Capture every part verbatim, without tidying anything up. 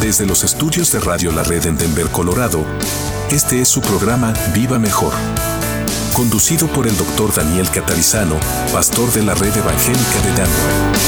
Desde los estudios de Radio La Red en Denver, Colorado, este es su programa Viva Mejor, conducido por el doctor Daniel Catarizano, pastor de la Red Evangélica de Denver.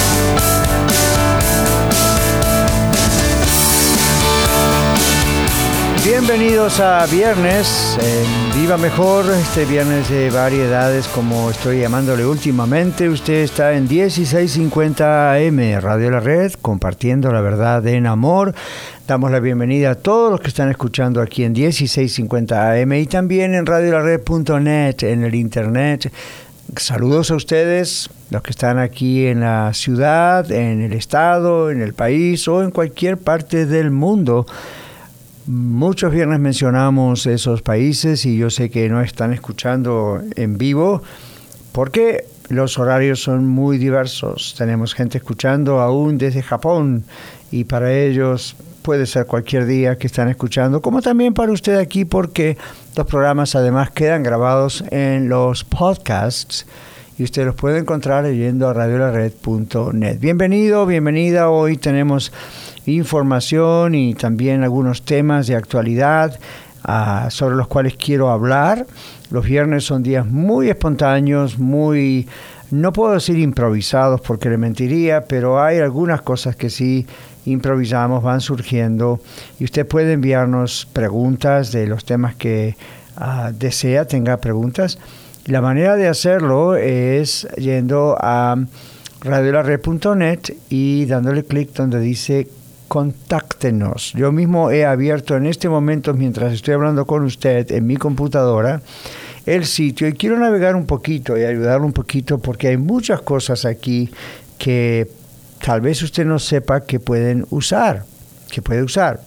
Bienvenidos a viernes, en Viva Mejor, este viernes de variedades, como estoy llamándole últimamente. Usted está en dieciséis cincuenta A M, Radio La Red, compartiendo la verdad en amor. Damos la bienvenida a todos los que están escuchando aquí en dieciséis cincuenta A M y también en radio la red punto net, en el internet. Saludos a ustedes, los que están aquí en la ciudad, en el estado, en el país o en cualquier parte del mundo. Muchos viernes mencionamos esos países y yo sé que no están escuchando en vivo porque los horarios son muy diversos. Tenemos gente escuchando aún desde Japón y para ellos puede ser cualquier día que están escuchando, como también para usted aquí, porque los programas además quedan grabados en los podcasts y usted los puede encontrar yendo a radio la red punto net. Bienvenido, bienvenida. Hoy tenemos información y también algunos temas de actualidad uh, sobre los cuales quiero hablar. Los viernes son días muy espontáneos, muy, no puedo decir improvisados porque le mentiría, pero hay algunas cosas que sí improvisamos, van surgiendo y usted puede enviarnos preguntas de los temas que uh, desea, tenga preguntas. La manera de hacerlo es yendo a radio la red punto net y dándole clic donde dice contáctenos. Yo mismo he abierto en este momento, mientras estoy hablando con usted en mi computadora, el sitio y quiero navegar un poquito y ayudarle un poquito porque hay muchas cosas aquí que tal vez usted no sepa que pueden usar, que puede usar.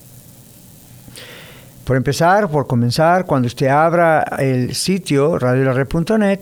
Por empezar, por comenzar, cuando usted abra el sitio radio la red punto net,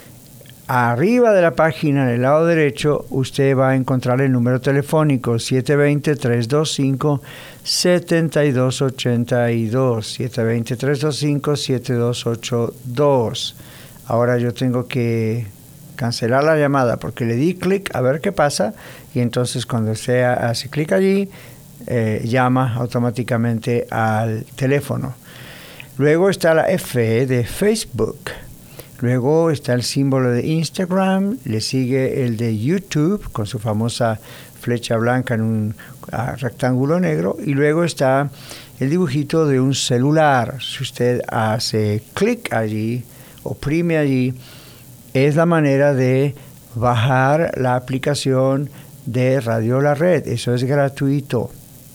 arriba de la página, en el lado derecho, usted va a encontrar el número telefónico siete dos cero, tres dos cinco, siete dos ocho dos, siete dos cero, tres dos cinco, siete dos ocho dos. Ahora yo tengo que cancelar la llamada porque le di clic a ver qué pasa y entonces cuando usted hace clic allí, eh, llama automáticamente al teléfono. Luego está la F de Facebook. Luego está el símbolo de Instagram, le sigue el de YouTube con su famosa flecha blanca en un uh, rectángulo negro y luego está el dibujito de un celular. Si usted hace clic allí, oprime allí, es la manera de bajar la aplicación de Radio La Red. Eso es gratuito,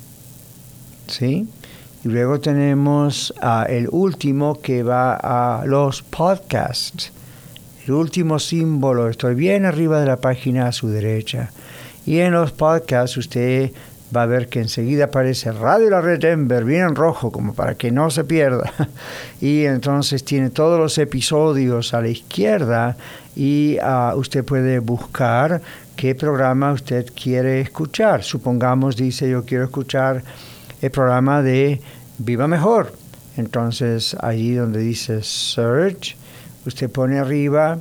¿sí? Y luego tenemos uh, el último que va a los podcasts. El último símbolo, estoy bien arriba de la página a su derecha. Y en los podcasts usted va a ver que enseguida aparece Radio La Red Denver, bien en rojo, como para que no se pierda. Y entonces tiene todos los episodios a la izquierda y uh, usted puede buscar qué programa usted quiere escuchar. Supongamos, dice, yo quiero escuchar el programa de Viva Mejor. Entonces, allí donde dice Search, usted pone arriba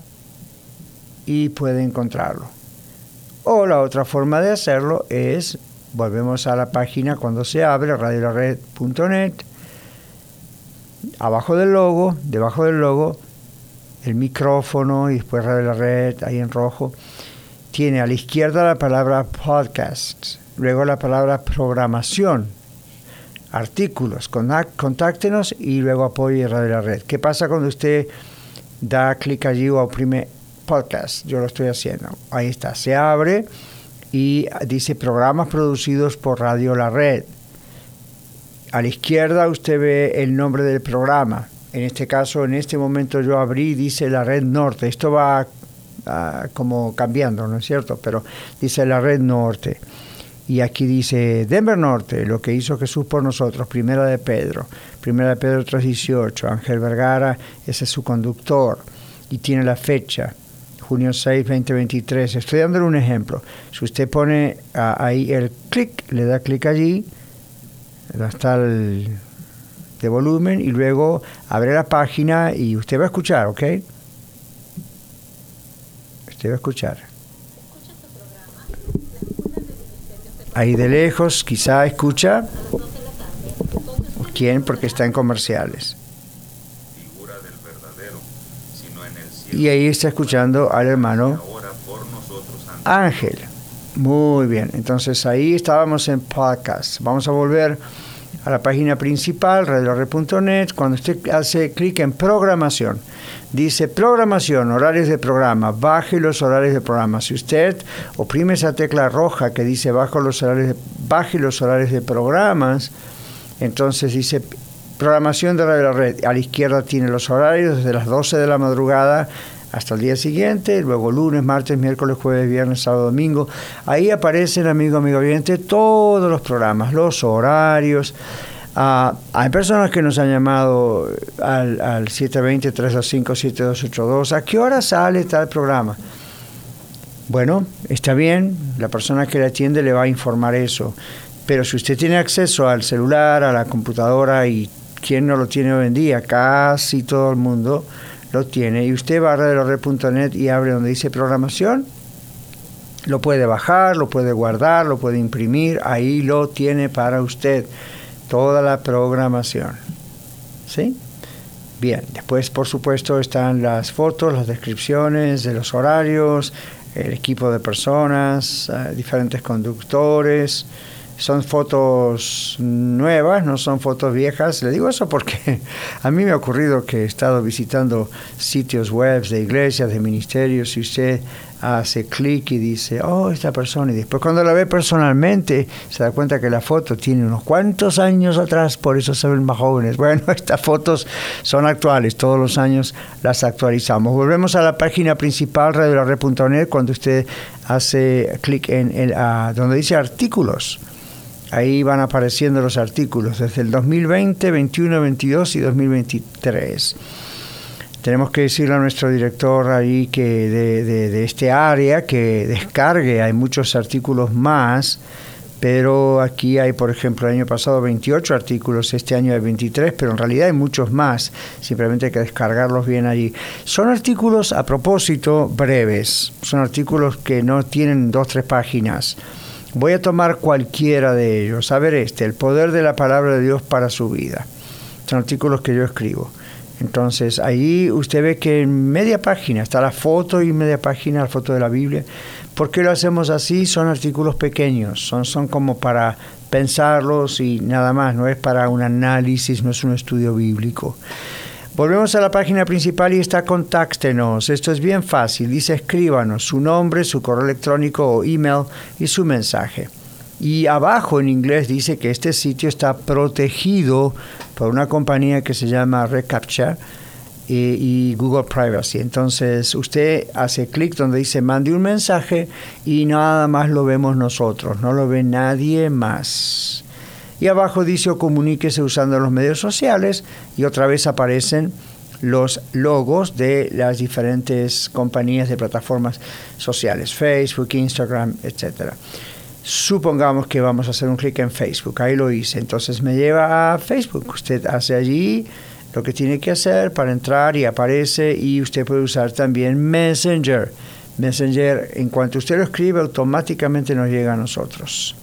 y puede encontrarlo. O la otra forma de hacerlo es, volvemos a la página cuando se abre, radio la red punto net. Abajo del logo, debajo del logo, el micrófono y después Radio La Red, ahí en rojo. Tiene a la izquierda la palabra podcast, luego la palabra programación, artículos, contáctenos y luego apoye Radio La Red. ¿Qué pasa cuando usted da clic allí o oprime podcast? Yo lo estoy haciendo. Ahí está, se abre y dice programas producidos por Radio La Red. A la izquierda usted ve el nombre del programa. En este caso, en este momento yo abrí, dice La Red Norte. Esto va uh, como cambiando, ¿no es cierto? Pero dice La Red Norte. Y aquí dice Denver Norte, lo que hizo Jesús por nosotros, Primera de Pedro, Primera de Pedro tres dieciocho, Ángel Vergara, ese es su conductor, y tiene la fecha, junio seis, veinte veintitrés. Estoy dándole un ejemplo. Si usted pone uh, ahí el clic, le da clic allí, está el de volumen, y luego abre la página y usted va a escuchar, ¿ok? Usted va a escuchar. Ahí de lejos, quizá escucha. ¿Quién? Porque está en comerciales. Y ahí está escuchando al hermano Ángel. Muy bien, entonces ahí estábamos en podcast. Vamos a volver a la página principal, radio la red punto net. Cuando usted hace clic en programación, dice programación, horarios de programa, baje los horarios de programa. Si usted oprime esa tecla roja que dice bajo los horarios de, baje los horarios de programas, entonces dice programación de Radio La Red. A la izquierda tiene los horarios desde las doce de la madrugada hasta el día siguiente, luego lunes, martes, miércoles, jueves, viernes, sábado, domingo. Ahí aparecen, amigo, amigo oyente, todos los programas, los horarios. Uh, hay personas que nos han llamado al, al siete dos cero, tres dos cinco, siete dos ocho dos. ¿A qué hora sale tal programa? Bueno, está bien, la persona que le atiende le va a informar eso. Pero si usted tiene acceso al celular, a la computadora, y ¿quién no lo tiene hoy en día? Casi todo el mundo lo tiene. Y usted va a radio la red punto net y abre donde dice programación. Lo puede bajar, lo puede guardar, lo puede imprimir. Ahí lo tiene para usted. Toda la programación. ¿Sí? Bien. Después, por supuesto, están las fotos, las descripciones de los horarios, el equipo de personas, uh, diferentes conductores. Son fotos nuevas, no son fotos viejas. Le digo eso porque a mí me ha ocurrido que he estado visitando sitios web de iglesias, de ministerios, y usted hace clic y dice, oh, esta persona, y después cuando la ve personalmente se da cuenta que la foto tiene unos cuantos años atrás, por eso se ven más jóvenes. Bueno, estas fotos son actuales, todos los años las actualizamos. Volvemos a la página principal, radio la red punto net, cuando usted hace clic en el, uh, donde dice artículos. Ahí van apareciendo los artículos desde el dos mil veinte, veintiuno, veintidós y dos mil veintitrés. Tenemos que decirle a nuestro director ahí que de, de, de este área que descargue. Hay muchos artículos más, pero aquí hay, por ejemplo, el año pasado veintiocho artículos, este año hay veintitrés, pero en realidad hay muchos más. Simplemente hay que descargarlos bien allí. Son artículos, a propósito, breves. Son artículos que no tienen dos, tres páginas. Voy a tomar cualquiera de ellos. A ver este, el poder de la palabra de Dios para su vida. Son artículos que yo escribo. Entonces, ahí usted ve que en media página está la foto y media página la foto de la Biblia. ¿Por qué lo hacemos así? Son artículos pequeños, son, son como para pensarlos y nada más. No es para un análisis, no es un estudio bíblico. Volvemos a la página principal y está contáctenos. Esto es bien fácil. Dice escríbanos su nombre, su correo electrónico o email y su mensaje. Y abajo en inglés dice que este sitio está protegido por una compañía que se llama reCAPTCHA y, y Google Privacy. Entonces usted hace clic donde dice mande un mensaje y nada más lo vemos nosotros, no lo ve nadie más. Y abajo dice o comuníquese usando los medios sociales y otra vez aparecen los logos de las diferentes compañías de plataformas sociales, Facebook, Instagram, etcétera. Supongamos que vamos a hacer un clic en Facebook, ahí lo hice, entonces me lleva a Facebook. Usted hace allí lo que tiene que hacer para entrar y aparece, y usted puede usar también Messenger. Messenger, en cuanto usted lo escribe, automáticamente nos llega a nosotros.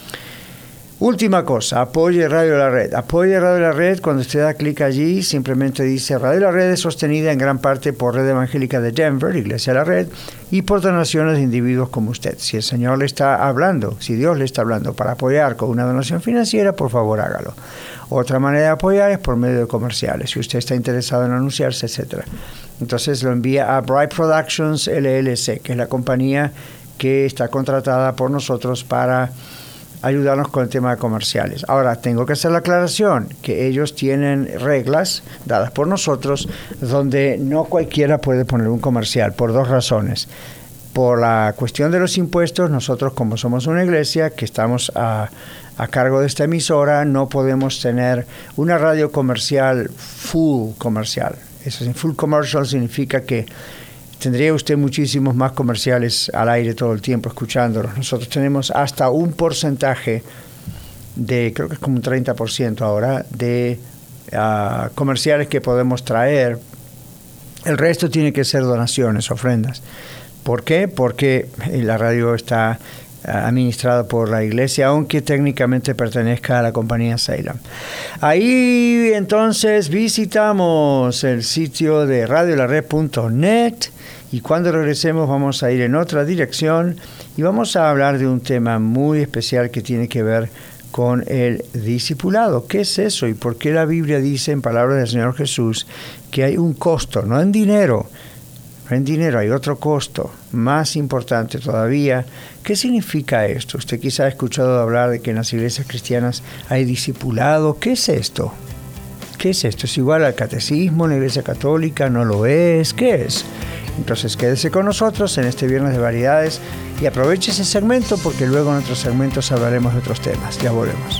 Última cosa, apoye Radio La Red. Apoye Radio La Red, cuando usted da clic allí, simplemente dice Radio La Red es sostenida en gran parte por Red Evangélica de Denver, Iglesia La Red, y por donaciones de individuos como usted. Si el Señor le está hablando, si Dios le está hablando para apoyar con una donación financiera, por favor hágalo. Otra manera de apoyar es por medio de comerciales, si usted está interesado en anunciarse, etcétera. Entonces lo envía a Bright Productions L L C, que es la compañía que está contratada por nosotros para ayudarnos con el tema de comerciales. Ahora, tengo que hacer la aclaración que ellos tienen reglas dadas por nosotros donde no cualquiera puede poner un comercial, por dos razones. Por la cuestión de los impuestos, nosotros como somos una iglesia que estamos a, a cargo de esta emisora, no podemos tener una radio comercial full comercial. Eso es, full commercial significa que tendría usted muchísimos más comerciales al aire todo el tiempo escuchándolos. Nosotros tenemos hasta un porcentaje de, creo que es como un treinta por ciento ahora, de uh, comerciales que podemos traer. El resto tiene que ser donaciones, ofrendas. ¿Por qué? Porque la radio está administrado por la iglesia, aunque técnicamente pertenezca a la compañía Salem. Ahí entonces visitamos el sitio de radio la red punto net y cuando regresemos vamos a ir en otra dirección y vamos a hablar de un tema muy especial que tiene que ver con el discipulado. ¿Qué es eso y por qué la Biblia dice en palabras del Señor Jesús que hay un costo, no en dinero, no en dinero, hay otro costo más importante todavía? ¿Qué significa esto? Usted quizá ha escuchado hablar de que en las iglesias cristianas hay discipulado. ¿Qué es esto? ¿Qué es esto? ¿Es igual al catecismo en la iglesia católica? ¿No lo es? ¿Qué es? Entonces quédese con nosotros en este Viernes de Variedades y aproveche ese segmento porque luego en otros segmentos hablaremos de otros temas. Ya volvemos.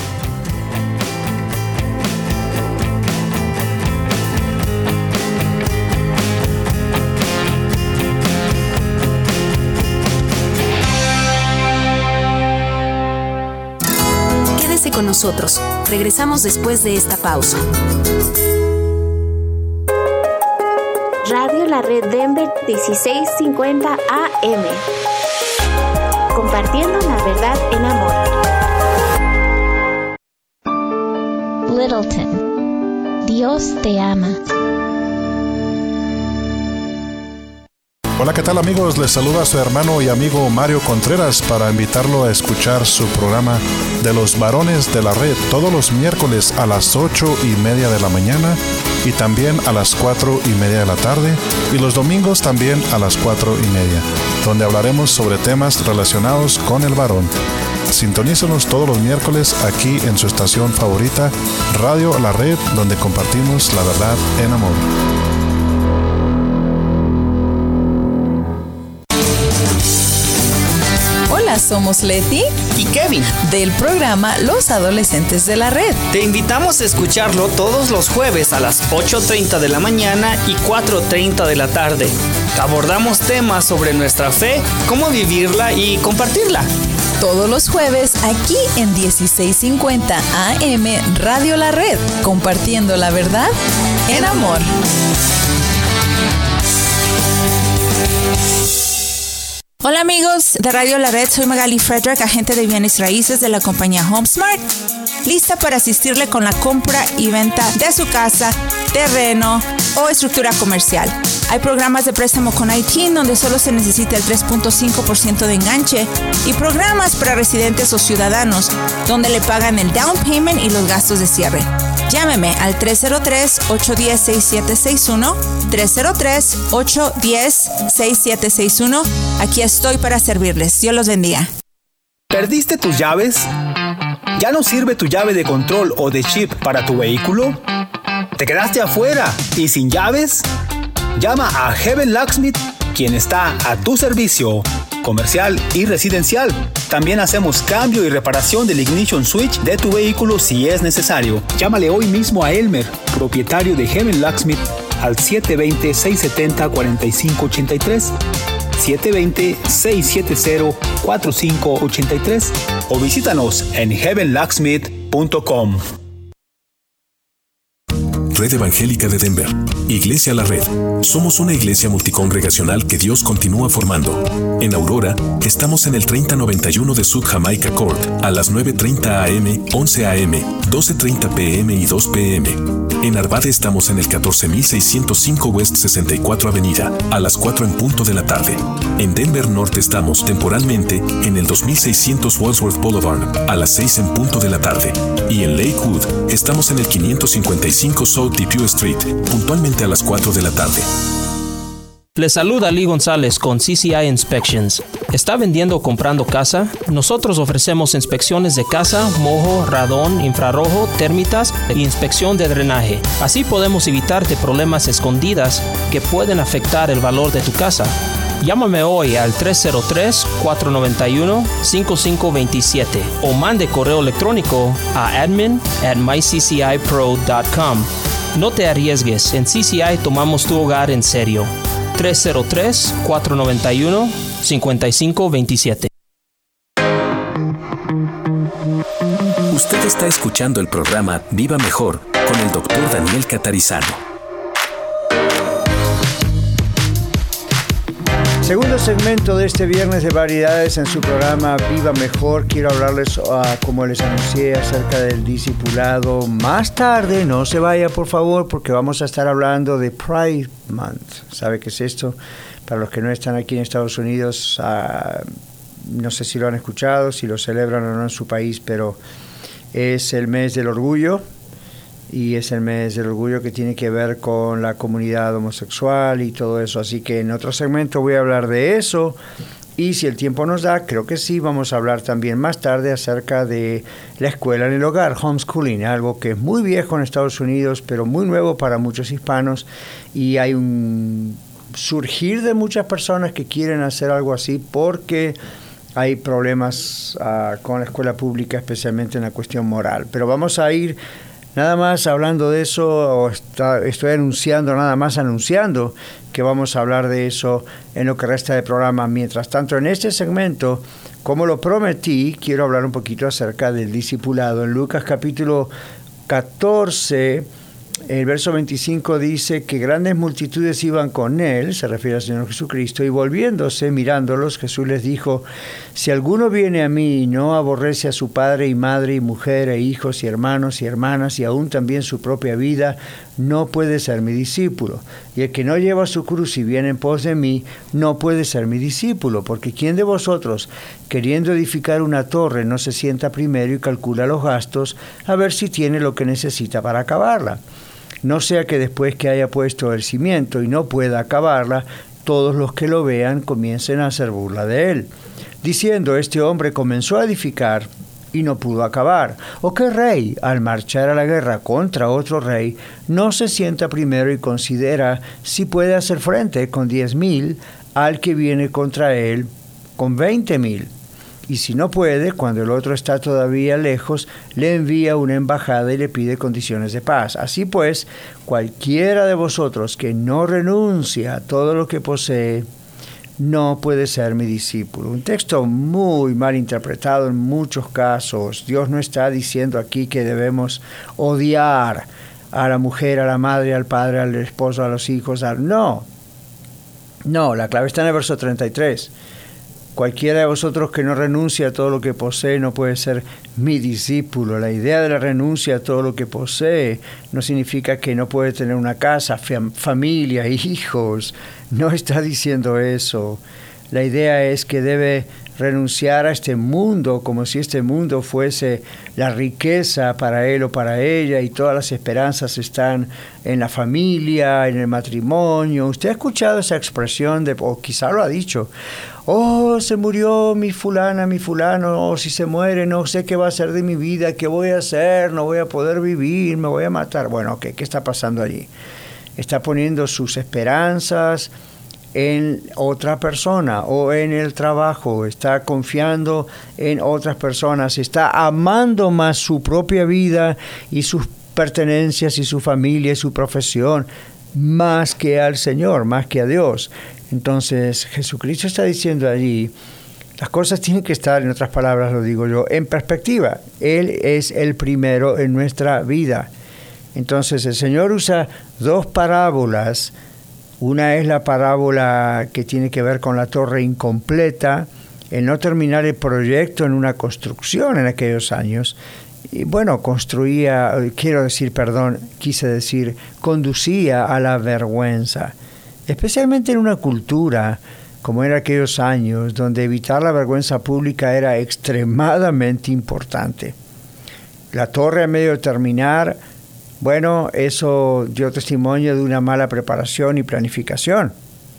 Quédese con nosotros. Regresamos después de esta pausa. Radio La Red Denver dieciséis cincuenta A M. Compartiendo la verdad en amor. Littleton. Dios te ama. Hola, ¿qué tal amigos? Les saluda su hermano y amigo Mario Contreras para invitarlo a escuchar su programa de los varones de la red todos los miércoles a las ocho y media de la mañana y también a las cuatro y media de la tarde y los domingos también a las cuatro y media, donde hablaremos sobre temas relacionados con el varón. Sintonícenos todos los miércoles aquí en su estación favorita, Radio La Red, donde compartimos la verdad en amor. Somos Leti y Kevin del programa Los Adolescentes de la Red. Te invitamos a escucharlo todos los jueves a las ocho treinta de la mañana y cuatro treinta de la tarde. Abordamos temas sobre nuestra fe, cómo vivirla y compartirla. Todos los jueves aquí en dieciséis cincuenta A M Radio La Red, compartiendo la verdad en amor. Hola amigos de Radio La Red, soy Magali Frederick, agente de bienes raíces de la compañía HomeSmart, lista para asistirle con la compra y venta de su casa, terreno o estructura comercial. Hay programas de préstamo con I T I N donde solo se necesita el tres punto cinco por ciento de enganche y programas para residentes o ciudadanos donde le pagan el down payment y los gastos de cierre. Llámeme al tres cero tres, ocho uno cero, seis siete seis uno, tres cero tres, ocho uno cero, seis siete seis uno. Aquí estoy para servirles. Dios los bendiga. ¿Perdiste tus llaves? ¿Ya no sirve tu llave de control o de chip para tu vehículo? ¿Te quedaste afuera y sin llaves? Llama a Heaven Locksmith, quien está a tu servicio, comercial y residencial. También hacemos cambio y reparación del ignition switch de tu vehículo si es necesario. Llámale hoy mismo a Elmer, propietario de Heaven Locksmith, al siete dos cero, seis siete cero, cuatro cinco ocho tres, siete dos cero, seis siete cero, cuatro cinco ocho tres o visítanos en heaven locksmith punto com. Red Evangélica de Denver. Iglesia La Red. Somos una iglesia multicongregacional que Dios continúa formando. En Aurora, estamos en el treinta noventa y uno de South Jamaica Court, a las nueve treinta a eme, once a eme, doce treinta pe eme y dos pe eme. En Arvada estamos en el catorce mil seiscientos cinco West sesenta y cuatro Avenida, a las cuatro en punto de la tarde. En Denver Norte estamos temporalmente en el dos mil seiscientos Wadsworth Boulevard, a las seis en punto de la tarde. Y en Lakewood, estamos en el quinientos cincuenta y cinco South Depew Street, puntualmente a las cuatro de la tarde. Les saluda Lee González con C C I Inspections. ¿Está vendiendo o comprando casa? Nosotros ofrecemos inspecciones de casa, mojo, radón, infrarrojo, térmitas e inspección de drenaje. Así podemos evitarte problemas escondidas que pueden afectar el valor de tu casa. Llámame hoy al tres cero tres, cuatro nueve uno, cinco cinco dos siete o mande correo electrónico a admin at my c c i pro dot com. No te arriesgues, en C C I tomamos tu hogar en serio. tres cero tres, cuatro nueve uno, cinco cinco dos siete. Usted está escuchando el programa Viva Mejor con el doctor Daniel Catarizano. Segundo segmento de este viernes de variedades en su programa Viva Mejor. Quiero hablarles, uh, como les anuncié, acerca del discipulado. Más tarde, no se vaya por favor, porque vamos a estar hablando de Pride Month. ¿Sabe qué es esto? Para los que no están aquí en Estados Unidos, uh, no sé si lo han escuchado, si lo celebran o no en su país, pero es el mes del orgullo. Y es el mes del orgullo que tiene que ver con la comunidad homosexual y todo eso. Así que en otro segmento voy a hablar de eso. Y si el tiempo nos da, creo que sí, vamos a hablar también más tarde acerca de la escuela en el hogar, homeschooling, algo que es muy viejo en Estados Unidos, pero muy nuevo para muchos hispanos. Y hay un surgir de muchas personas que quieren hacer algo así porque hay problemas uh, con la escuela pública, especialmente en la cuestión moral. Pero vamos a ir... Nada más hablando de eso, o está, estoy anunciando, nada más anunciando que vamos a hablar de eso en lo que resta del programa. Mientras tanto, en este segmento, como lo prometí, quiero hablar un poquito acerca del discipulado. En Lucas capítulo catorce, el verso veinticinco dice que grandes multitudes iban con él, se refiere al Señor Jesucristo, y volviéndose, mirándolos, Jesús les dijo: si alguno viene a mí y no aborrece a su padre y madre y mujer e hijos y hermanos y hermanas y aún también su propia vida, no puede ser mi discípulo. Y el que no lleva su cruz y viene en pos de mí, no puede ser mi discípulo. Porque ¿quién de vosotros, queriendo edificar una torre, no se sienta primero y calcula los gastos a ver si tiene lo que necesita para acabarla? No sea que después que haya puesto el cimiento y no pueda acabarla, todos los que lo vean comiencen a hacer burla de él, diciendo: este hombre comenzó a edificar y no pudo acabar. ¿O qué rey, al marchar a la guerra contra otro rey, no se sienta primero y considera si puede hacer frente con diez mil al que viene contra él con veinte mil? Y si no puede, cuando el otro está todavía lejos, le envía una embajada y le pide condiciones de paz. Así pues, cualquiera de vosotros que no renuncia a todo lo que posee, no puede ser mi discípulo. Un texto muy mal interpretado en muchos casos. Dios no está diciendo aquí que debemos odiar a la mujer, a la madre, al padre, al esposo, a los hijos. Al... No, no, la clave está en el verso treinta y tres. Cualquiera de vosotros que no renuncia a todo lo que posee no puede ser mi discípulo. La idea de la renuncia a todo lo que posee no significa que no puede tener una casa, fam- familia, hijos. No está diciendo eso. La idea es que debe renunciar a este mundo como si este mundo fuese la riqueza para él o para ella y todas las esperanzas están en la familia, en el matrimonio. Usted ha escuchado esa expresión, de, o quizá lo ha dicho: oh, se murió mi fulana, mi fulano, o si se muere no sé qué va a ser de mi vida, qué voy a hacer, no voy a poder vivir, me voy a matar. Bueno, okay, ¿qué está pasando allí? Está poniendo sus esperanzas en otra persona o en el trabajo, está confiando en otras personas, está amando más su propia vida y sus pertenencias y su familia y su profesión más que al Señor, más que a Dios. Entonces Jesucristo está diciendo allí, las cosas tienen que estar, en otras palabras lo digo yo, en perspectiva. Él es el primero en nuestra vida. Entonces el Señor usa dos parábolas. Una es la parábola que tiene que ver con la torre incompleta, el no terminar el proyecto en una construcción en aquellos años. Y bueno, construía, quiero decir, perdón, quise decir, conducía a la vergüenza. Especialmente en una cultura como era aquellos años, donde evitar la vergüenza pública era extremadamente importante. La torre a medio de terminar, bueno, eso dio testimonio de una mala preparación y planificación.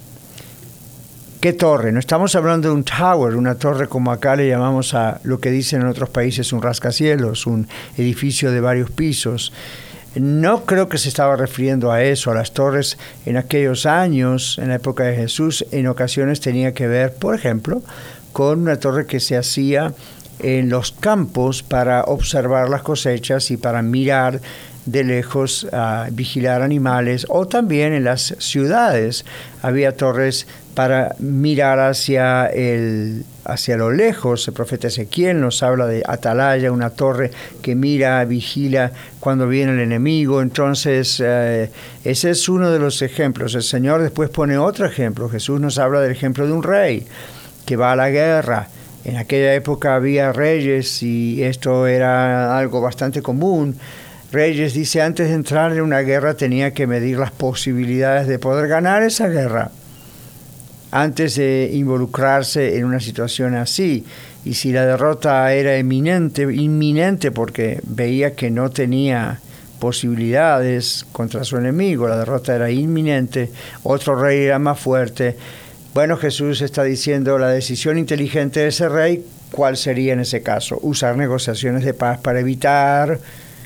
¿Qué torre? No estamos hablando de un tower, una torre como acá le llamamos a lo que dicen en otros países un rascacielos, un edificio de varios pisos. No creo que se estaba refiriendo a eso. A las torres en aquellos años, en la época de Jesús, en ocasiones tenía que ver, por ejemplo, con una torre que se hacía en los campos para observar las cosechas y para mirar de lejos, uh, vigilar animales, o también en las ciudades había torres para mirar hacia el, hacia lo lejos. El profeta Ezequiel nos habla de atalaya, una torre que mira, vigila cuando viene el enemigo. Entonces, eh, ese es uno de los ejemplos. El Señor después pone otro ejemplo. Jesús nos habla del ejemplo de un rey que va a la guerra. En aquella época había reyes y esto era algo bastante común. Reyes, dice, antes de entrar en una guerra tenía que medir las posibilidades de poder ganar esa guerra antes de involucrarse en una situación así. Y si la derrota era inminente, inminente porque veía que no tenía posibilidades contra su enemigo, la derrota era inminente, otro rey era más fuerte. Bueno, Jesús está diciendo la decisión inteligente de ese rey, ¿cuál sería en ese caso? Usar negociaciones de paz para evitar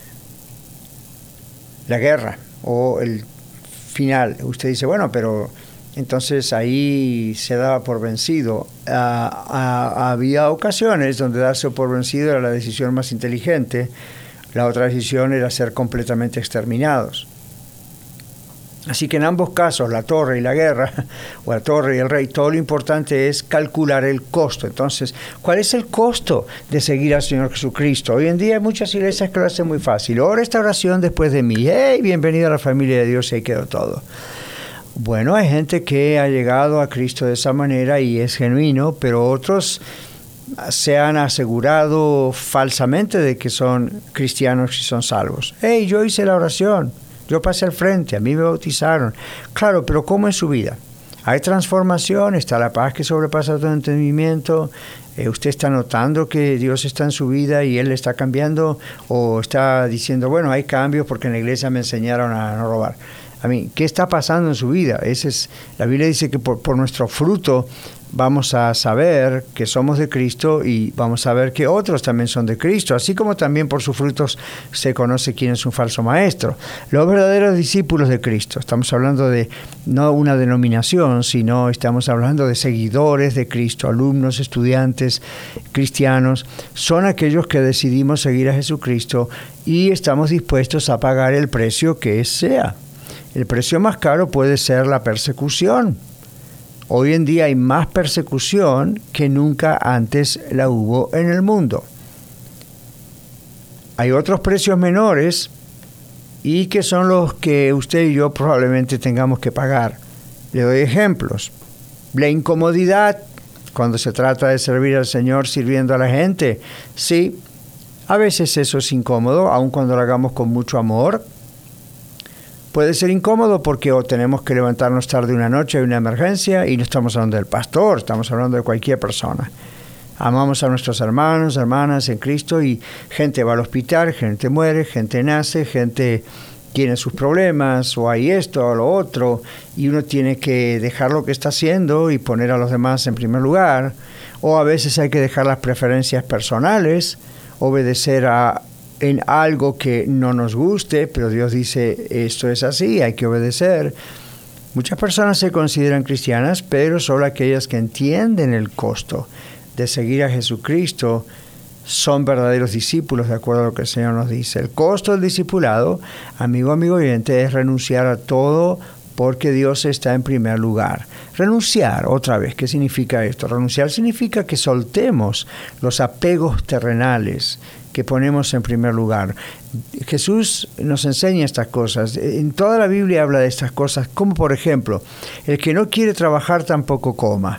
la guerra o el final. Usted dice, bueno, pero entonces ahí se daba por vencido. Ah, ah, había ocasiones donde darse por vencido era la decisión más inteligente. La otra decisión era ser completamente exterminados. Así que en ambos casos, la torre y la guerra, o la torre y el rey, todo lo importante es calcular el costo. Entonces, ¿cuál es el costo de seguir al Señor Jesucristo? Hoy en día hay muchas iglesias que lo hacen muy fácil. Ora esta oración después de mí. ¡Hey! Bienvenido a la familia de Dios, y ahí quedó todo. Bueno, hay gente que ha llegado a Cristo de esa manera y es genuino, pero otros se han asegurado falsamente de que son cristianos y son salvos. ¡Hey! Yo hice la oración. Yo pasé al frente, a mí me bautizaron. Claro, pero ¿cómo es su vida? Hay transformación, está la paz que sobrepasa todo entendimiento. Eh, ¿Usted está notando que Dios está en su vida y Él le está cambiando? ¿O está diciendo, bueno, hay cambios porque en la iglesia me enseñaron a no robar? A mí, ¿qué está pasando en su vida? Ese es, la Biblia dice que por, por nuestro fruto vamos a saber que somos de Cristo y vamos a ver que otros también son de Cristo, así como también por sus frutos se conoce quién es un falso maestro. Los verdaderos discípulos de Cristo, estamos hablando de no una denominación, sino estamos hablando de seguidores de Cristo, alumnos, estudiantes, cristianos, son aquellos que decidimos seguir a Jesucristo y estamos dispuestos a pagar el precio que sea. El precio más caro puede ser la persecución. Hoy en día hay más persecución que nunca antes la hubo en el mundo. Hay otros precios menores y que son los que usted y yo probablemente tengamos que pagar. Le doy ejemplos. La incomodidad cuando se trata de servir al Señor sirviendo a la gente. Sí, a veces eso es incómodo, aun cuando lo hagamos con mucho amor. Puede ser incómodo porque o tenemos que levantarnos tarde una noche, hay una emergencia, y no estamos hablando del pastor, estamos hablando de cualquier persona. Amamos a nuestros hermanos, hermanas en Cristo, y gente va al hospital, gente muere, gente nace, gente tiene sus problemas, o hay esto o lo otro, y uno tiene que dejar lo que está haciendo y poner a los demás en primer lugar. O a veces hay que dejar las preferencias personales, obedecer a en algo que no nos guste, pero Dios dice, esto es así, hay que obedecer. Muchas personas se consideran cristianas, pero solo aquellas que entienden el costo de seguir a Jesucristo son verdaderos discípulos, de acuerdo a lo que el Señor nos dice. El costo del discipulado, amigo, amigo oyente, es renunciar a todo porque Dios está en primer lugar. Renunciar, otra vez, ¿qué significa esto? Renunciar significa que soltemos los apegos terrenales que ponemos en primer lugar. Jesús nos enseña estas cosas. En toda la Biblia habla de estas cosas, como por ejemplo, el que no quiere trabajar tampoco coma.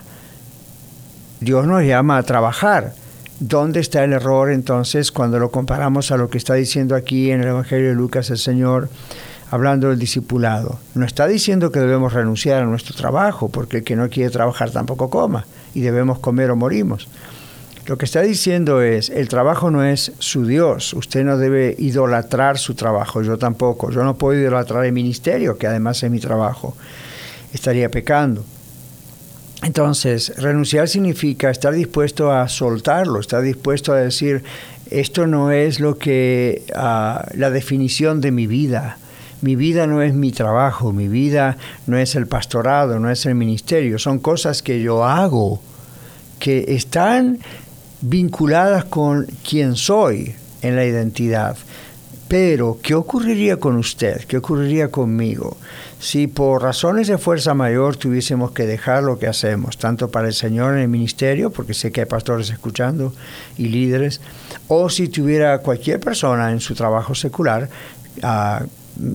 Dios nos llama a trabajar. ¿Dónde está el error entonces cuando lo comparamos a lo que está diciendo aquí en el Evangelio de Lucas el Señor, hablando del discipulado? No está diciendo que debemos renunciar a nuestro trabajo, porque el que no quiere trabajar tampoco coma, y debemos comer o morimos. Lo que está diciendo es, el trabajo no es su Dios. Usted no debe idolatrar su trabajo, yo tampoco. Yo no puedo idolatrar el ministerio, que además es mi trabajo. Estaría pecando. Entonces, renunciar significa estar dispuesto a soltarlo, estar dispuesto a decir, esto no es lo que uh, la definición de mi vida. Mi vida no es mi trabajo, mi vida no es el pastorado, no es el ministerio. Son cosas que yo hago, que están vinculadas con quién soy en la identidad. Pero, ¿qué ocurriría con usted? ¿Qué ocurriría conmigo? Si por razones de fuerza mayor tuviésemos que dejar lo que hacemos, tanto para el Señor en el ministerio, porque sé que hay pastores escuchando y líderes, o si tuviera cualquier persona en su trabajo secular, uh,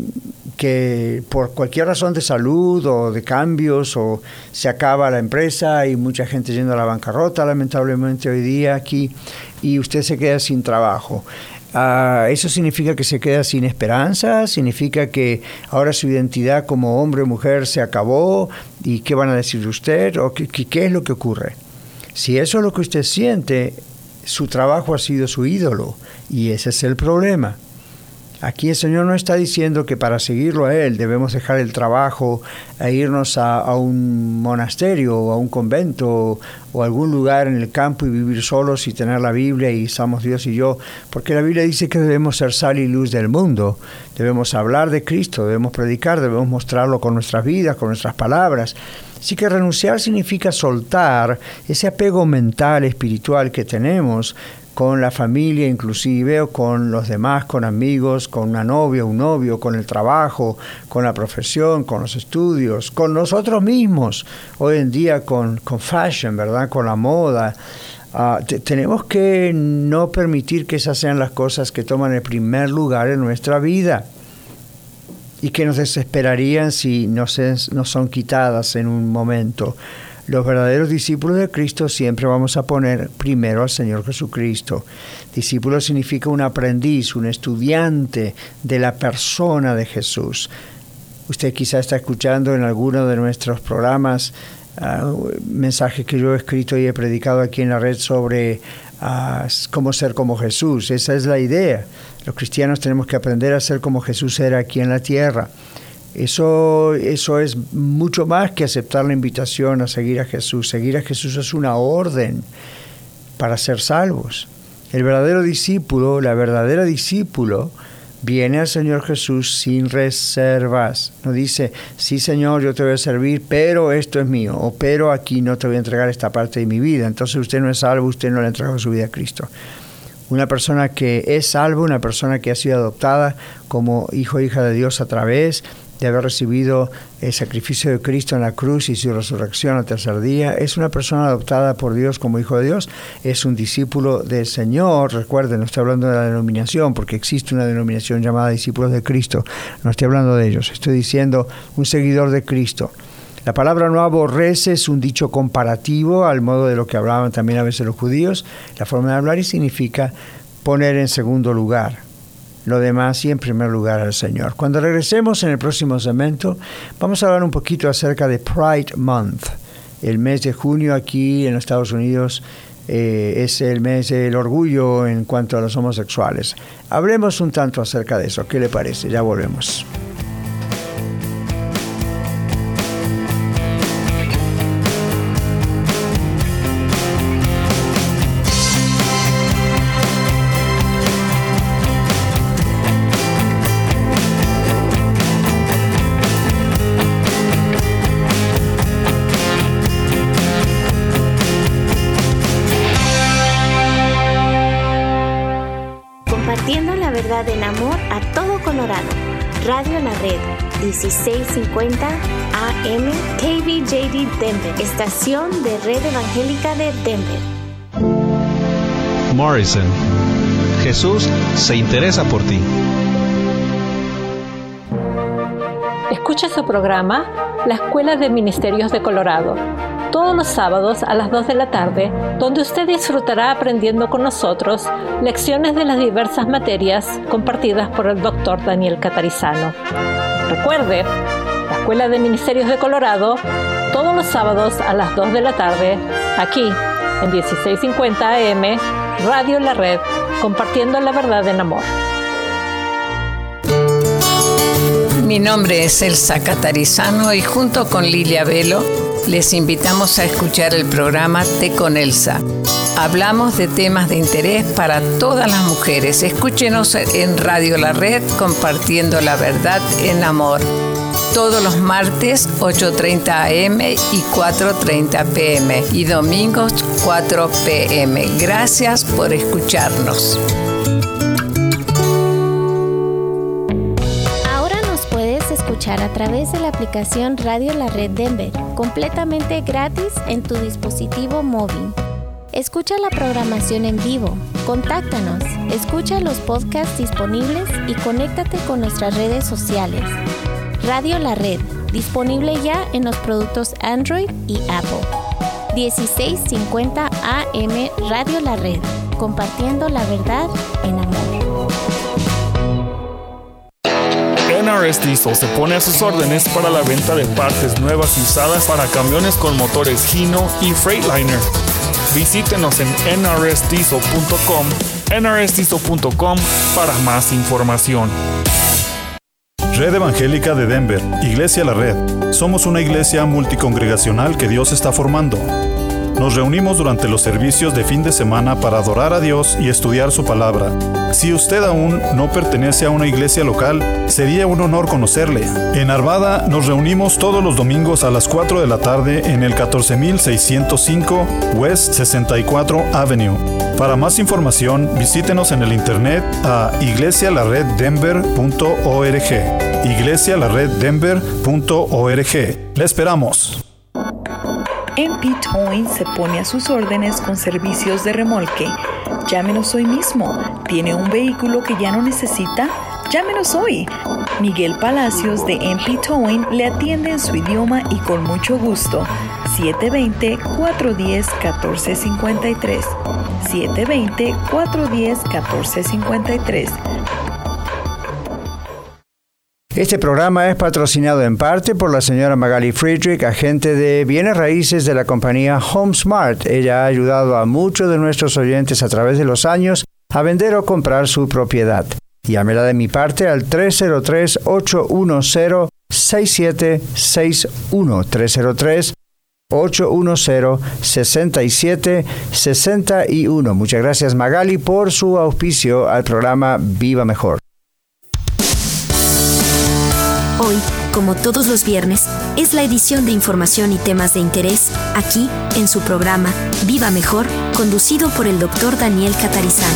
que por cualquier razón de salud o de cambios o se acaba la empresa y mucha gente yendo a la bancarrota lamentablemente hoy día aquí y usted se queda sin trabajo. Uh, ¿Eso significa que se queda sin esperanza? ¿Significa que ahora su identidad como hombre o mujer se acabó? ¿Y qué van a decir de usted? ¿O qué, qué, qué es lo que ocurre? Si eso es lo que usted siente, su trabajo ha sido su ídolo y ese es el problema. Aquí el Señor no está diciendo que para seguirlo a Él debemos dejar el trabajo e irnos a, a un monasterio o a un convento o a algún lugar en el campo y vivir solos y tener la Biblia y somos Dios y yo, porque la Biblia dice que debemos ser sal y luz del mundo, debemos hablar de Cristo, debemos predicar, debemos mostrarlo con nuestras vidas, con nuestras palabras. Así que renunciar significa soltar ese apego mental, espiritual que tenemos con la familia inclusive, o con los demás, con amigos, con una novia, un novio, con el trabajo, con la profesión, con los estudios, con nosotros mismos, hoy en día con, con fashion, ¿verdad? Con la moda. Uh, te, tenemos que no permitir que esas sean las cosas que toman el primer lugar en nuestra vida y que nos desesperarían si no, se, no son quitadas en un momento. Los verdaderos discípulos de Cristo siempre vamos a poner primero al Señor Jesucristo. Discípulo significa un aprendiz, un estudiante de la persona de Jesús. Usted quizá está escuchando en alguno de nuestros programas uh, mensajes que yo he escrito y he predicado aquí en la red sobre uh, cómo ser como Jesús. Esa es la idea. Los cristianos tenemos que aprender a ser como Jesús era aquí en la tierra. Eso, eso es mucho más que aceptar la invitación a seguir a Jesús. Seguir a Jesús es una orden para ser salvos. El verdadero discípulo, la verdadera discípulo, viene al Señor Jesús sin reservas. No dice, sí Señor, yo te voy a servir, pero esto es mío, o pero aquí no te voy a entregar esta parte de mi vida. Entonces usted no es salvo, usted no le entregó su vida a Cristo. Una persona que es salvo, una persona que ha sido adoptada como hijo o hija de Dios a través de haber recibido el sacrificio de Cristo en la cruz y su resurrección al tercer día, es una persona adoptada por Dios como hijo de Dios, es un discípulo del Señor. Recuerden, no estoy hablando de la denominación, porque existe una denominación llamada discípulos de Cristo, no estoy hablando de ellos, estoy diciendo un seguidor de Cristo. La palabra no aborrece es un dicho comparativo al modo de lo que hablaban también a veces los judíos, la forma de hablar, y significa poner en segundo lugar lo demás y en primer lugar al Señor. Cuando regresemos en el próximo segmento, vamos a hablar un poquito acerca de Pride Month. El mes de junio aquí en los Estados Unidos eh, es el mes del orgullo en cuanto a los homosexuales. Hablemos un tanto acerca de eso. ¿Qué le parece? Ya volvemos. En amor a todo Colorado. Radio La Red, dieciséis cincuenta A M, K B J D Denver, estación de Red Evangélica de Denver. Morrison, Jesús se interesa por ti. Escucha su programa La Escuela de Ministerios de Colorado, todos los sábados a las dos de la tarde, donde usted disfrutará aprendiendo con nosotros lecciones de las diversas materias compartidas por el doctor Daniel Catarizano. Recuerde, la Escuela de Ministerios de Colorado, todos los sábados a las dos de la tarde, aquí en dieciséis cincuenta A M, Radio La Red, compartiendo la verdad en amor. Mi nombre es Elsa Catarizano y junto con Lilia Velo les invitamos a escuchar el programa Té con Elsa. Hablamos de temas de interés para todas las mujeres. Escúchenos en Radio La Red, compartiendo la verdad en amor. Todos los martes, ocho treinta A M y cuatro treinta P M. Y domingos, cuatro P M. Gracias por escucharnos. escuchar a través de la aplicación Radio La Red Denver, completamente gratis en tu dispositivo móvil. Escucha la programación en vivo, contáctanos, escucha los podcasts disponibles y conéctate con nuestras redes sociales. Radio La Red, disponible ya en los productos Android y Apple. dieciséis cincuenta A M Radio La Red, compartiendo la verdad en amor. N R S Diesel se pone a sus órdenes para la venta de partes nuevas y usadas para camiones con motores Hino y Freightliner. Visítenos en N R S diesel punto com, N R S diesel punto com para más información. Red Evangélica de Denver, Iglesia La Red. Somos una iglesia multicongregacional que Dios está formando. Nos reunimos durante los servicios de fin de semana para adorar a Dios y estudiar su palabra. Si usted aún no pertenece a una iglesia local, sería un honor conocerle. En Arvada nos reunimos todos los domingos a las cuatro de la tarde en el catorce mil seiscientos cinco West sesenta y cuatro Avenue. Para más información, visítenos en el internet a iglesia la red denver punto org. iglesia la red denver punto org. ¡Le esperamos! M P Towing se pone a sus órdenes con servicios de remolque. Llámenos hoy mismo. ¿Tiene un vehículo que ya no necesita? Llámenos hoy. Miguel Palacios de M P Towing le atiende en su idioma y con mucho gusto. siete dos cero, cuatro uno cero, uno cuatro cinco tres. siete dos cero, cuatro uno cero, uno cuatro cinco tres. Este programa es patrocinado en parte por la señora Magali Friedrich, agente de bienes raíces de la compañía HomeSmart. Ella ha ayudado a muchos de nuestros oyentes a través de los años a vender o comprar su propiedad. Llámela de mi parte al tres cero tres, ocho uno cero, seis siete seis uno. tres cero tres, ocho uno cero, seis siete seis uno. Muchas gracias, Magali, por su auspicio al programa Viva Mejor. Hoy, como todos los viernes, es la edición de información y temas de interés aquí en su programa Viva Mejor, conducido por el doctor Daniel Catarizano.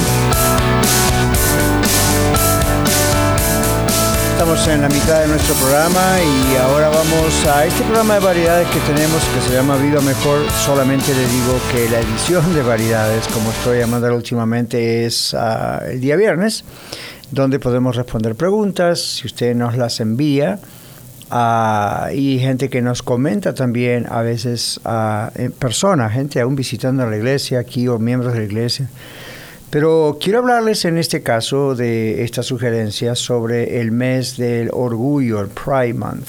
Estamos en la mitad de nuestro programa y ahora vamos a este programa de variedades que tenemos que se llama Viva Mejor. Solamente le digo que la edición de variedades, como estoy llamándola últimamente, es uh, el día viernes, donde podemos responder preguntas, si usted nos las envía, uh, y gente que nos comenta también, a veces uh, en persona, gente aún visitando la iglesia aquí o miembros de la iglesia. Pero quiero hablarles en este caso de esta sugerencia sobre el mes del orgullo, el Pride Month.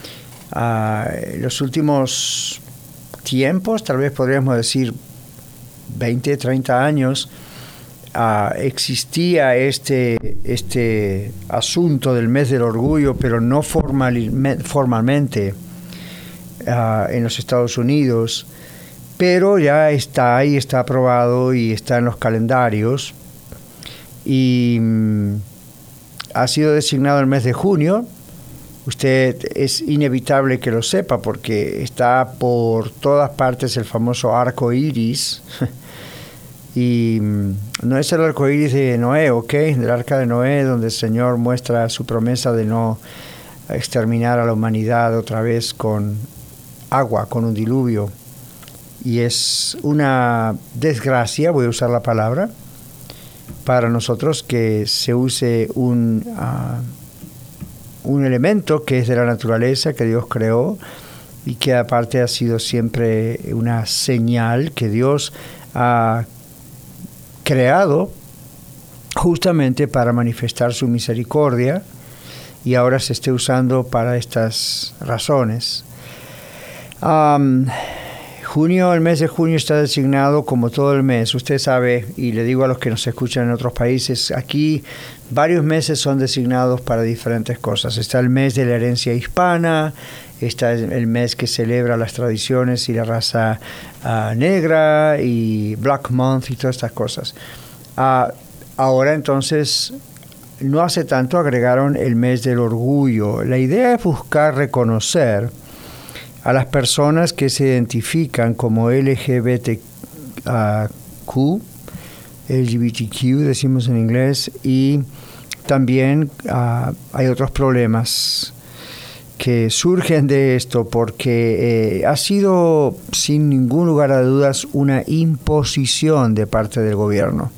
Uh, los últimos tiempos, tal vez podríamos decir veinte, treinta años, Uh, existía este, este asunto del mes del orgullo, pero no formal, formalmente uh, en los Estados Unidos, pero ya está ahí, está aprobado y está en los calendarios y um, ha sido designado el mes de junio. Usted es inevitable que lo sepa porque está por todas partes el famoso arco iris. Y no es el arco iris de Noé, ¿ok? Del arca de Noé, donde el Señor muestra su promesa de no exterminar a la humanidad otra vez con agua, con un diluvio. Y es una desgracia, voy a usar la palabra, para nosotros que se use un, uh, un elemento que es de la naturaleza, que Dios creó, y que aparte ha sido siempre una señal que Dios ha creado justamente para manifestar su misericordia y ahora se esté usando para estas razones. Um, junio, el mes de junio está designado como todo el mes. Usted sabe, y le digo a los que nos escuchan en otros países, aquí varios meses son designados para diferentes cosas. Está el mes de la herencia hispana, está el mes que celebra las tradiciones y la raza uh, negra y Black Month y todas estas cosas. Uh, ahora entonces, no hace tanto agregaron el mes del orgullo. La idea es buscar reconocer a las personas que se identifican como L G B T Q, L G B T Q decimos en inglés, y también uh, hay otros problemas que surgen de esto porque eh, ha sido, sin ningún lugar a dudas, una imposición de parte del gobierno.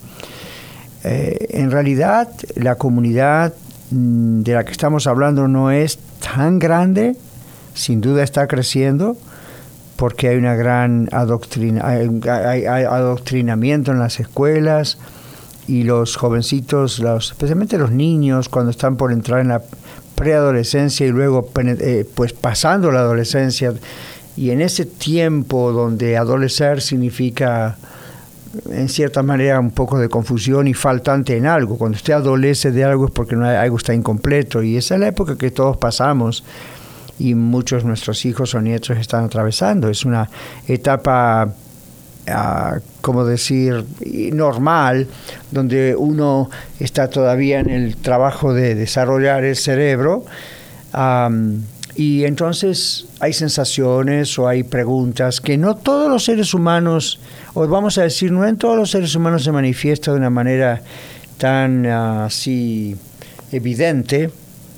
Eh, en realidad, la comunidad de la que estamos hablando no es tan grande, sin duda está creciendo, porque hay una gran adoctrina, hay, hay, hay adoctrinamiento en las escuelas, y los jovencitos, los, especialmente los niños, cuando están por entrar en la preadolescencia y luego eh, pues pasando la adolescencia, y en ese tiempo donde adolecer significa en cierta manera un poco de confusión y faltante en algo. Cuando usted adolece de algo es porque no hay, algo está incompleto, y esa es la época que todos pasamos y muchos de nuestros hijos o nietos están atravesando. Es una etapa, uh, como decir, normal, donde uno está todavía en el trabajo de desarrollar el cerebro, um, y entonces hay sensaciones o hay preguntas que no todos los seres humanos, o vamos a decir, no en todos los seres humanos se manifiesta de una manera tan uh, así evidente.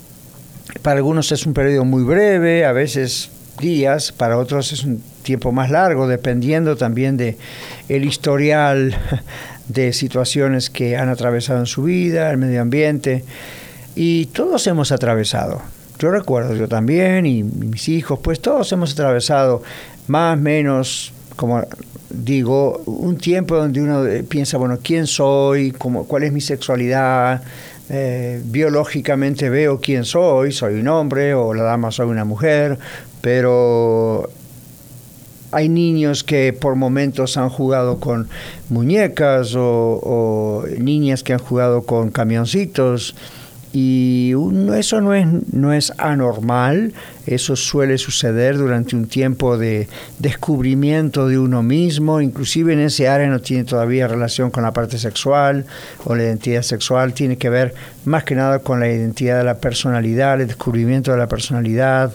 Para algunos es un periodo muy breve, a veces días, para otros es un tiempo más largo, dependiendo también de el historial de situaciones que han atravesado en su vida, el medio ambiente, y todos hemos atravesado. Yo recuerdo, yo también, y mis hijos, pues todos hemos atravesado más o menos, como digo, un tiempo donde uno piensa, bueno, ¿quién soy? ¿Cómo, cuál es mi sexualidad? Eh, biológicamente veo quién soy, soy un hombre, o la dama soy una mujer, pero hay niños que por momentos han jugado con muñecas, o, o niñas que han jugado con camioncitos, y uno, eso no es, no es anormal. Eso suele suceder durante un tiempo de descubrimiento de uno mismo, inclusive en ese área no tiene todavía relación con la parte sexual o la identidad sexual, tiene que ver más que nada con la identidad de la personalidad, el descubrimiento de la personalidad,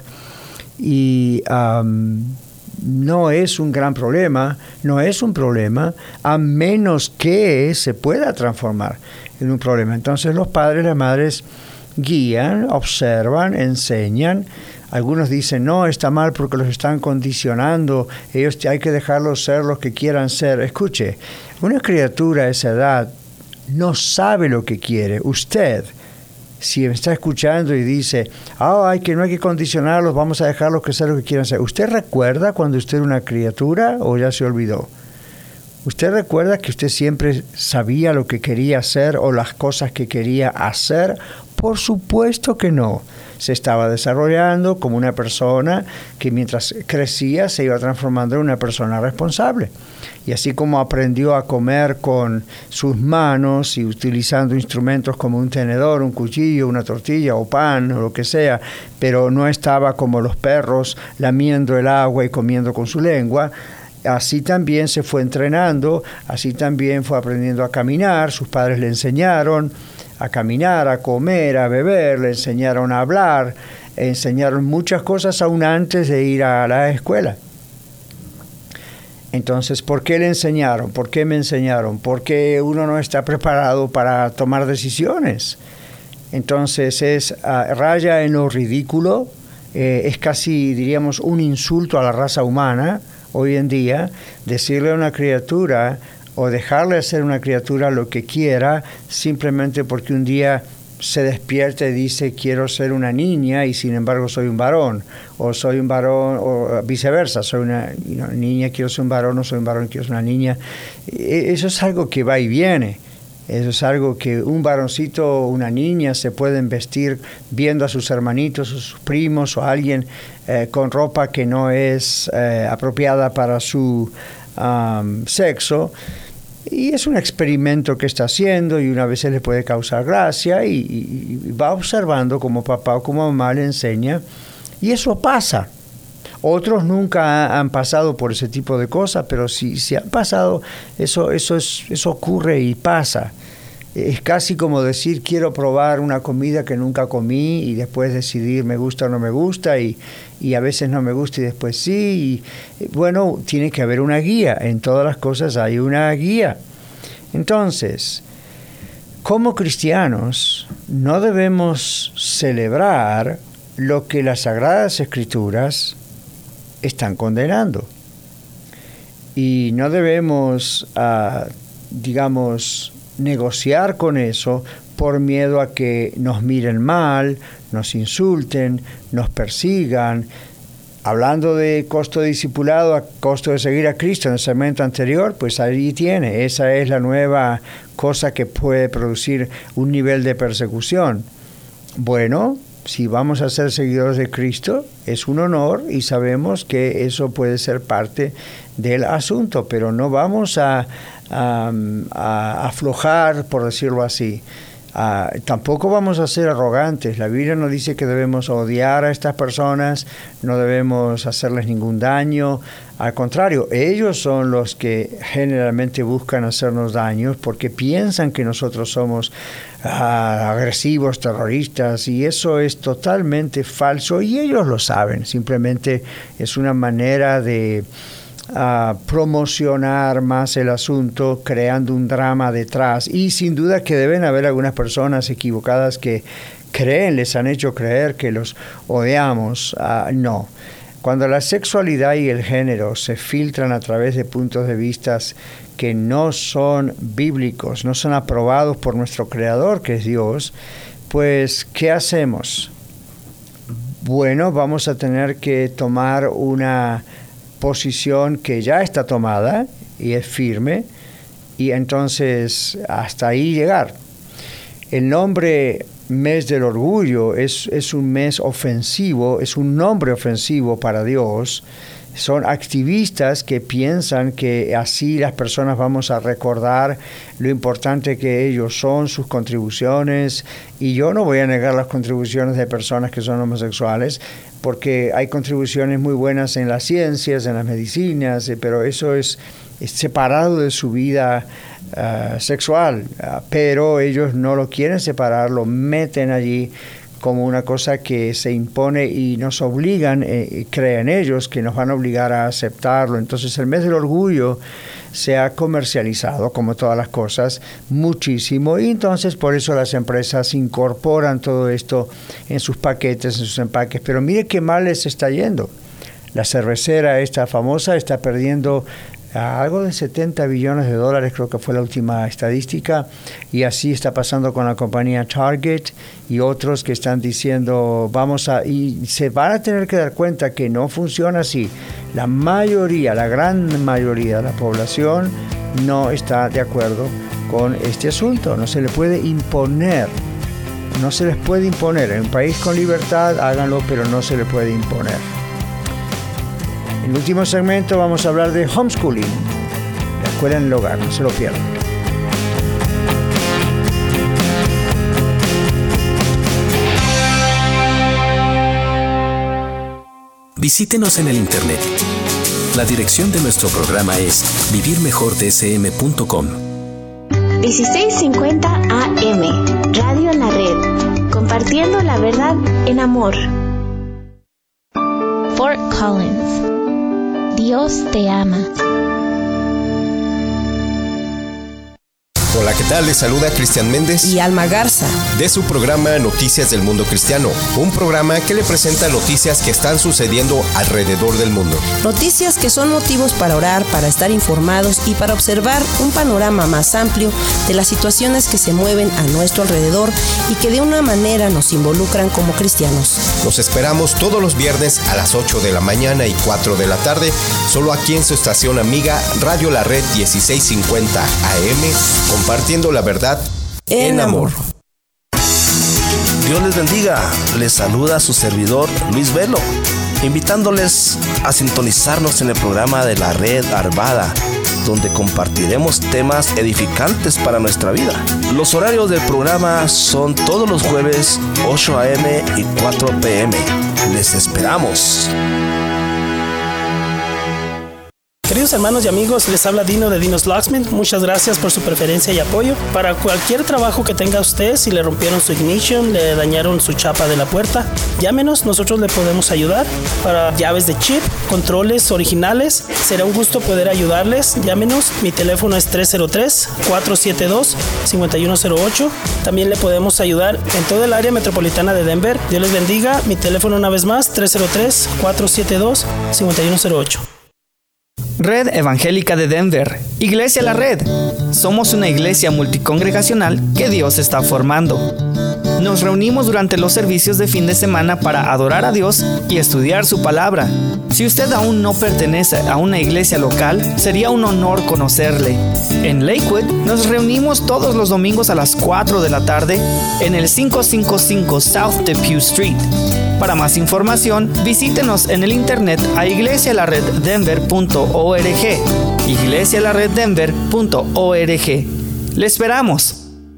y um, no es un gran problema, no es un problema, a menos que se pueda transformar en un problema. Entonces los padres y las madres guían, observan, enseñan. Algunos dicen, no, está mal porque los están condicionando, ellos hay que dejarlos ser los que quieran ser. Escuche, una criatura a esa edad no sabe lo que quiere. Usted, si me está escuchando y dice, oh, hay que, no hay que condicionarlos, vamos a dejarlos que sean lo que quieran ser. ¿Usted recuerda cuando usted era una criatura o ya se olvidó? ¿Usted recuerda que usted siempre sabía lo que quería hacer o las cosas que quería hacer? Por supuesto que no. Se estaba desarrollando como una persona que mientras crecía se iba transformando en una persona responsable. Y así como aprendió a comer con sus manos y utilizando instrumentos como un tenedor, un cuchillo, una tortilla o pan o lo que sea, pero no estaba como los perros lamiendo el agua y comiendo con su lengua, así también se fue entrenando, así también fue aprendiendo a caminar. Sus padres le enseñaron a caminar, a comer, a beber, le enseñaron a hablar, enseñaron muchas cosas aún antes de ir a la escuela. Entonces, ¿por qué le enseñaron? ¿Por qué me enseñaron? Porque uno no está preparado para tomar decisiones. Entonces, es uh, raya en lo ridículo, eh, es casi, diríamos, un insulto a la raza humana hoy en día, decirle a una criatura o dejarle hacer a una criatura lo que quiera simplemente porque un día se despierta y dice quiero ser una niña y sin embargo soy un varón, o soy un varón, o viceversa, soy una you know, niña, quiero ser un varón, o soy un varón, quiero ser una niña. Eso es algo que va y viene. Eso es algo que un varoncito o una niña se pueden vestir viendo a sus hermanitos o sus primos o a alguien eh, con ropa que no es eh, apropiada para su um, sexo. Y es un experimento que está haciendo y una vez le puede causar gracia y, y, y va observando como papá o como mamá le enseña. Y eso pasa. Otros nunca han pasado por ese tipo de cosas, pero si, si han pasado, eso, eso, es, eso ocurre y pasa. Es casi como decir, quiero probar una comida que nunca comí y después decidir me gusta o no me gusta, y, y a veces no me gusta y después sí. Y, bueno, tiene que haber una guía. En todas las cosas hay una guía. Entonces, como cristianos, no debemos celebrar lo que las Sagradas Escrituras están condenando. Y no debemos, uh, digamos, negociar con eso por miedo a que nos miren mal, nos insulten, nos persigan. Hablando de costo de discipulado a costo de seguir a Cristo en el segmento anterior, pues ahí tiene, esa es la nueva cosa que puede producir un nivel de persecución. Bueno, si vamos a ser seguidores de Cristo, es un honor y sabemos que eso puede ser parte del asunto, pero no vamos a, a, a aflojar, por decirlo así. Uh, tampoco vamos a ser arrogantes. La Biblia nos dice que debemos odiar a estas personas, no debemos hacerles ningún daño. Al contrario, ellos son los que generalmente buscan hacernos daños porque piensan que nosotros somos uh, agresivos, terroristas, y eso es totalmente falso y ellos lo saben. Simplemente es una manera de a promocionar más el asunto, creando un drama detrás. Y sin duda que deben haber algunas personas equivocadas que creen, les han hecho creer que los odiamos. Uh, no. Cuando la sexualidad y el género se filtran a través de puntos de vista que no son bíblicos, no son aprobados por nuestro Creador, que es Dios, pues, ¿qué hacemos? Bueno, vamos a tener que tomar una posición que ya está tomada y es firme, y entonces hasta ahí llegar. El nombre Mes del Orgullo es, es un mes ofensivo, es un nombre ofensivo para Dios. Son activistas que piensan que así las personas vamos a recordar lo importante que ellos son, sus contribuciones, y yo no voy a negar las contribuciones de personas que son homosexuales, porque hay contribuciones muy buenas en las ciencias, en las medicinas, pero eso es, es separado de su vida uh, sexual, uh, pero ellos no lo quieren separar, lo meten allí como una cosa que se impone y nos obligan, eh, creen ellos, que nos van a obligar a aceptarlo. Entonces el mes del orgullo se ha comercializado, como todas las cosas, muchísimo, y entonces por eso las empresas incorporan todo esto en sus paquetes, en sus empaques. Pero mire qué mal les está yendo. La cervecera esta famosa está perdiendo algo de setenta billones de dólares, creo que fue la última estadística, y así está pasando con la compañía Target y otros que están diciendo vamos a, y se van a tener que dar cuenta que no funciona así. La mayoría, la gran mayoría de la población no está de acuerdo con este asunto. No se le puede imponer, no se les puede imponer. En un país con libertad háganlo, pero no se le puede imponer. En el último segmento vamos a hablar de homeschooling, la escuela en el hogar, no se lo pierdan. Visítenos en el internet. La dirección de nuestro programa es vivir mejor d s m punto com. dieciséis cincuenta A M, Radio en la Red, compartiendo la verdad en amor. Fort Collins. Dios te ama. Hola, ¿qué tal? Les saluda Cristian Méndez y Alma Garza de su programa Noticias del Mundo Cristiano, un programa que le presenta noticias que están sucediendo alrededor del mundo. Noticias que son motivos para orar, para estar informados y para observar un panorama más amplio de las situaciones que se mueven a nuestro alrededor y que de una manera nos involucran como cristianos. Los esperamos todos los viernes a las ocho de la mañana y cuatro de la tarde, solo aquí en su estación amiga Radio La Red dieciséis cincuenta A M, compartiendo la verdad en amor. Dios les bendiga. Les saluda su servidor Luis Velo, invitándoles a sintonizarnos en el programa de la Red Arvada, donde compartiremos temas edificantes para nuestra vida. Los horarios del programa son todos los jueves ocho a m y cuatro p m Les esperamos. Queridos hermanos y amigos, les habla Dino de Dino's Locksmith. Muchas gracias por su preferencia y apoyo. Para cualquier trabajo que tenga usted, si le rompieron su ignition, le dañaron su chapa de la puerta, llámenos, nosotros le podemos ayudar. Para llaves de chip, controles originales, será un gusto poder ayudarles. Llámenos, mi teléfono es tres cero tres, cuatro siete dos, cinco uno cero ocho. También le podemos ayudar en toda el área metropolitana de Denver. Dios les bendiga. Mi teléfono una vez más, tres cero tres, cuatro siete dos, cinco uno cero ocho. Red Evangélica de Denver, Iglesia La Red. Somos una iglesia multicongregacional que Dios está formando. Nos reunimos durante los servicios de fin de semana para adorar a Dios y estudiar su palabra. Si usted aún no pertenece a una iglesia local, sería un honor conocerle. En Lakewood nos reunimos todos los domingos a las cuatro de la tarde en el quinientos cincuenta y cinco South Depew Street. Para más información, visítenos en el internet a iglesia la red denver punto org, iglesia la red denver punto org. ¡Le esperamos!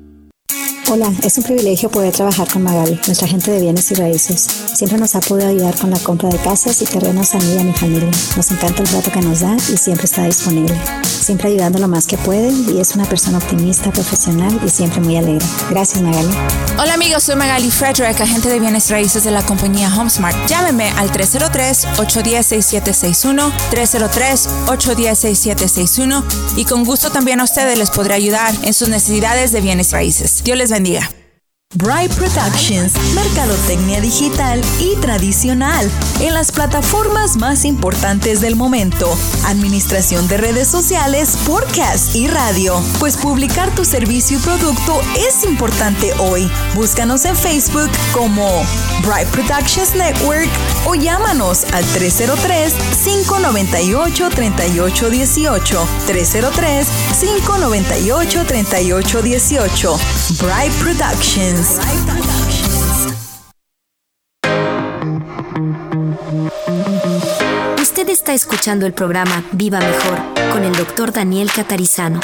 Hola, es un privilegio poder trabajar con Magali, nuestra agente de bienes y raíces. Siempre nos ha podido ayudar con la compra de casas y terrenos a mí y a mi familia. Nos encanta el trato que nos da y siempre está disponible. Siempre ayudando lo más que puede y es una persona optimista, profesional y siempre muy alegre. Gracias, Magali. Hola amigos, soy Magali Frederick, agente de bienes raíces de la compañía HomeSmart. Llámeme al tres cero tres, ocho uno cero, seis siete seis uno, tres cero tres, ocho uno cero, seis siete seis uno y con gusto también a ustedes les podré ayudar en sus necesidades de bienes raíces. Dios les bendiga. Bright Productions, mercadotecnia digital y tradicional en las plataformas más importantes del momento, administración de redes sociales, podcast y radio. Pues publicar tu servicio y producto es importante hoy. Búscanos en Facebook como Bright Productions Network o llámanos al tres cero tres, cinco nueve ocho, tres ocho uno ocho, tres cero tres, cinco nueve ocho, tres ocho uno ocho. Bright Productions. Usted está escuchando el programa Viva Mejor con el doctor Daniel Catarizano.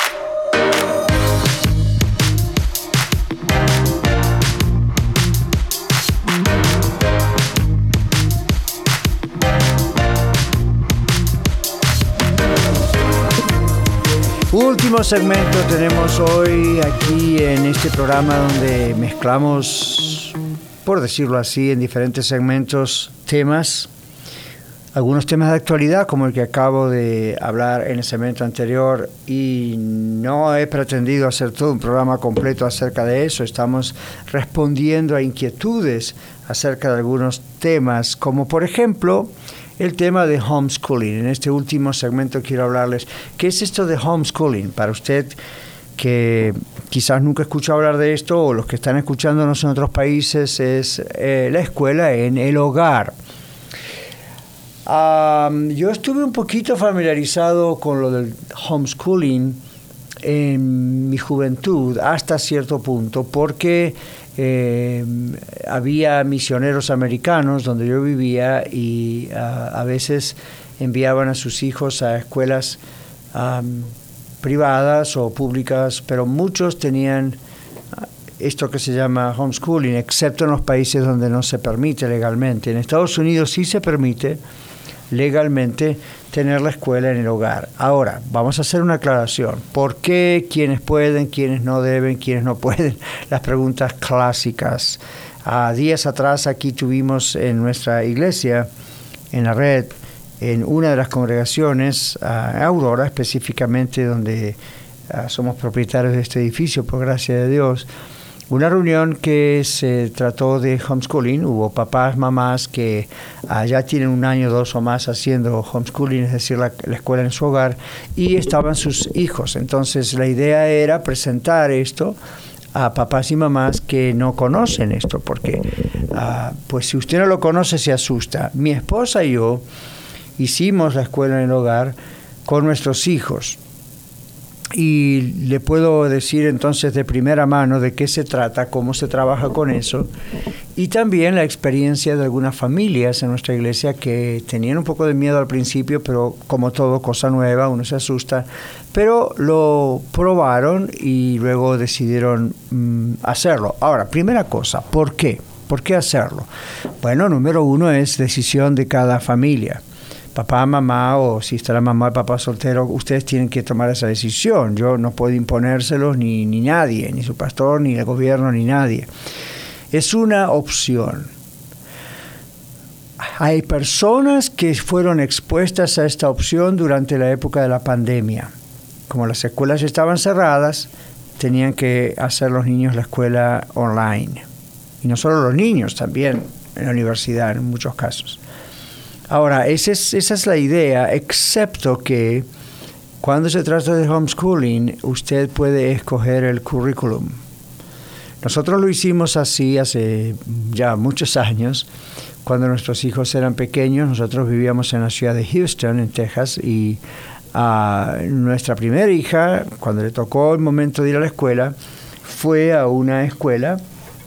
Último segmento tenemos hoy aquí en este programa donde mezclamos, por decirlo así, en diferentes segmentos temas, algunos temas de actualidad como el que acabo de hablar en el segmento anterior, y no he pretendido hacer todo un programa completo acerca de eso. Estamos respondiendo a inquietudes acerca de algunos temas, como por ejemplo el tema de homeschooling. En este último segmento quiero hablarles, ¿qué es esto de homeschooling? Para usted que quizás nunca escuchó hablar de esto, o los que están escuchándonos en otros países, es eh, la escuela en el hogar. Um, yo estuve un poquito familiarizado con lo del homeschooling en mi juventud hasta cierto punto, porque Eh, había misioneros americanos donde yo vivía y uh, a veces enviaban a sus hijos a escuelas um, privadas o públicas, pero muchos tenían uh, esto que se llama homeschooling, excepto en los países donde no se permite legalmente. En Estados Unidos sí se permite legalmente tener la escuela en el hogar. Ahora, vamos a hacer una aclaración. ¿Por qué? ¿Quiénes pueden? ¿Quiénes no deben? ¿Quiénes no pueden? Las preguntas clásicas. A días atrás aquí tuvimos en nuestra iglesia, en la red, en una de las congregaciones, a Aurora específicamente, donde uh, somos propietarios de este edificio, por gracia de Dios, una reunión que se trató de homeschooling. Hubo papás, mamás que uh, ya tienen un año, dos o más haciendo homeschooling, es decir, la, la escuela en su hogar, y estaban sus hijos. Entonces la idea era presentar esto a papás y mamás que no conocen esto, porque uh, pues si usted no lo conoce se asusta. Mi esposa y yo hicimos la escuela en el hogar con nuestros hijos. Y le puedo decir entonces de primera mano de qué se trata, cómo se trabaja con eso, y también la experiencia de algunas familias en nuestra iglesia que tenían un poco de miedo al principio, pero como todo, cosa nueva, uno se asusta, pero lo probaron y luego decidieron mm, hacerlo. Ahora, primera cosa, ¿por qué? ¿Por qué hacerlo? Bueno, número uno es decisión de cada familia. papá, mamá, o si está la mamá y papá soltero, ustedes tienen que tomar esa decisión. Yo no puedo imponérselos ni, ni nadie, ni su pastor, ni el gobierno, ni nadie. Es una opción. Hay personas que fueron expuestas a esta opción durante la época de la pandemia. Como las escuelas estaban cerradas, tenían que hacer los niños la escuela online. Y no solo los niños, también en la universidad en muchos casos. Ahora, esa es, esa es la idea, excepto que cuando se trata de homeschooling, usted puede escoger el currículum. Nosotros lo hicimos así hace ya muchos años. Cuando nuestros hijos eran pequeños, nosotros vivíamos en la ciudad de Houston, en Texas, y a nuestra primera hija, cuando le tocó el momento de ir a la escuela, fue a una escuela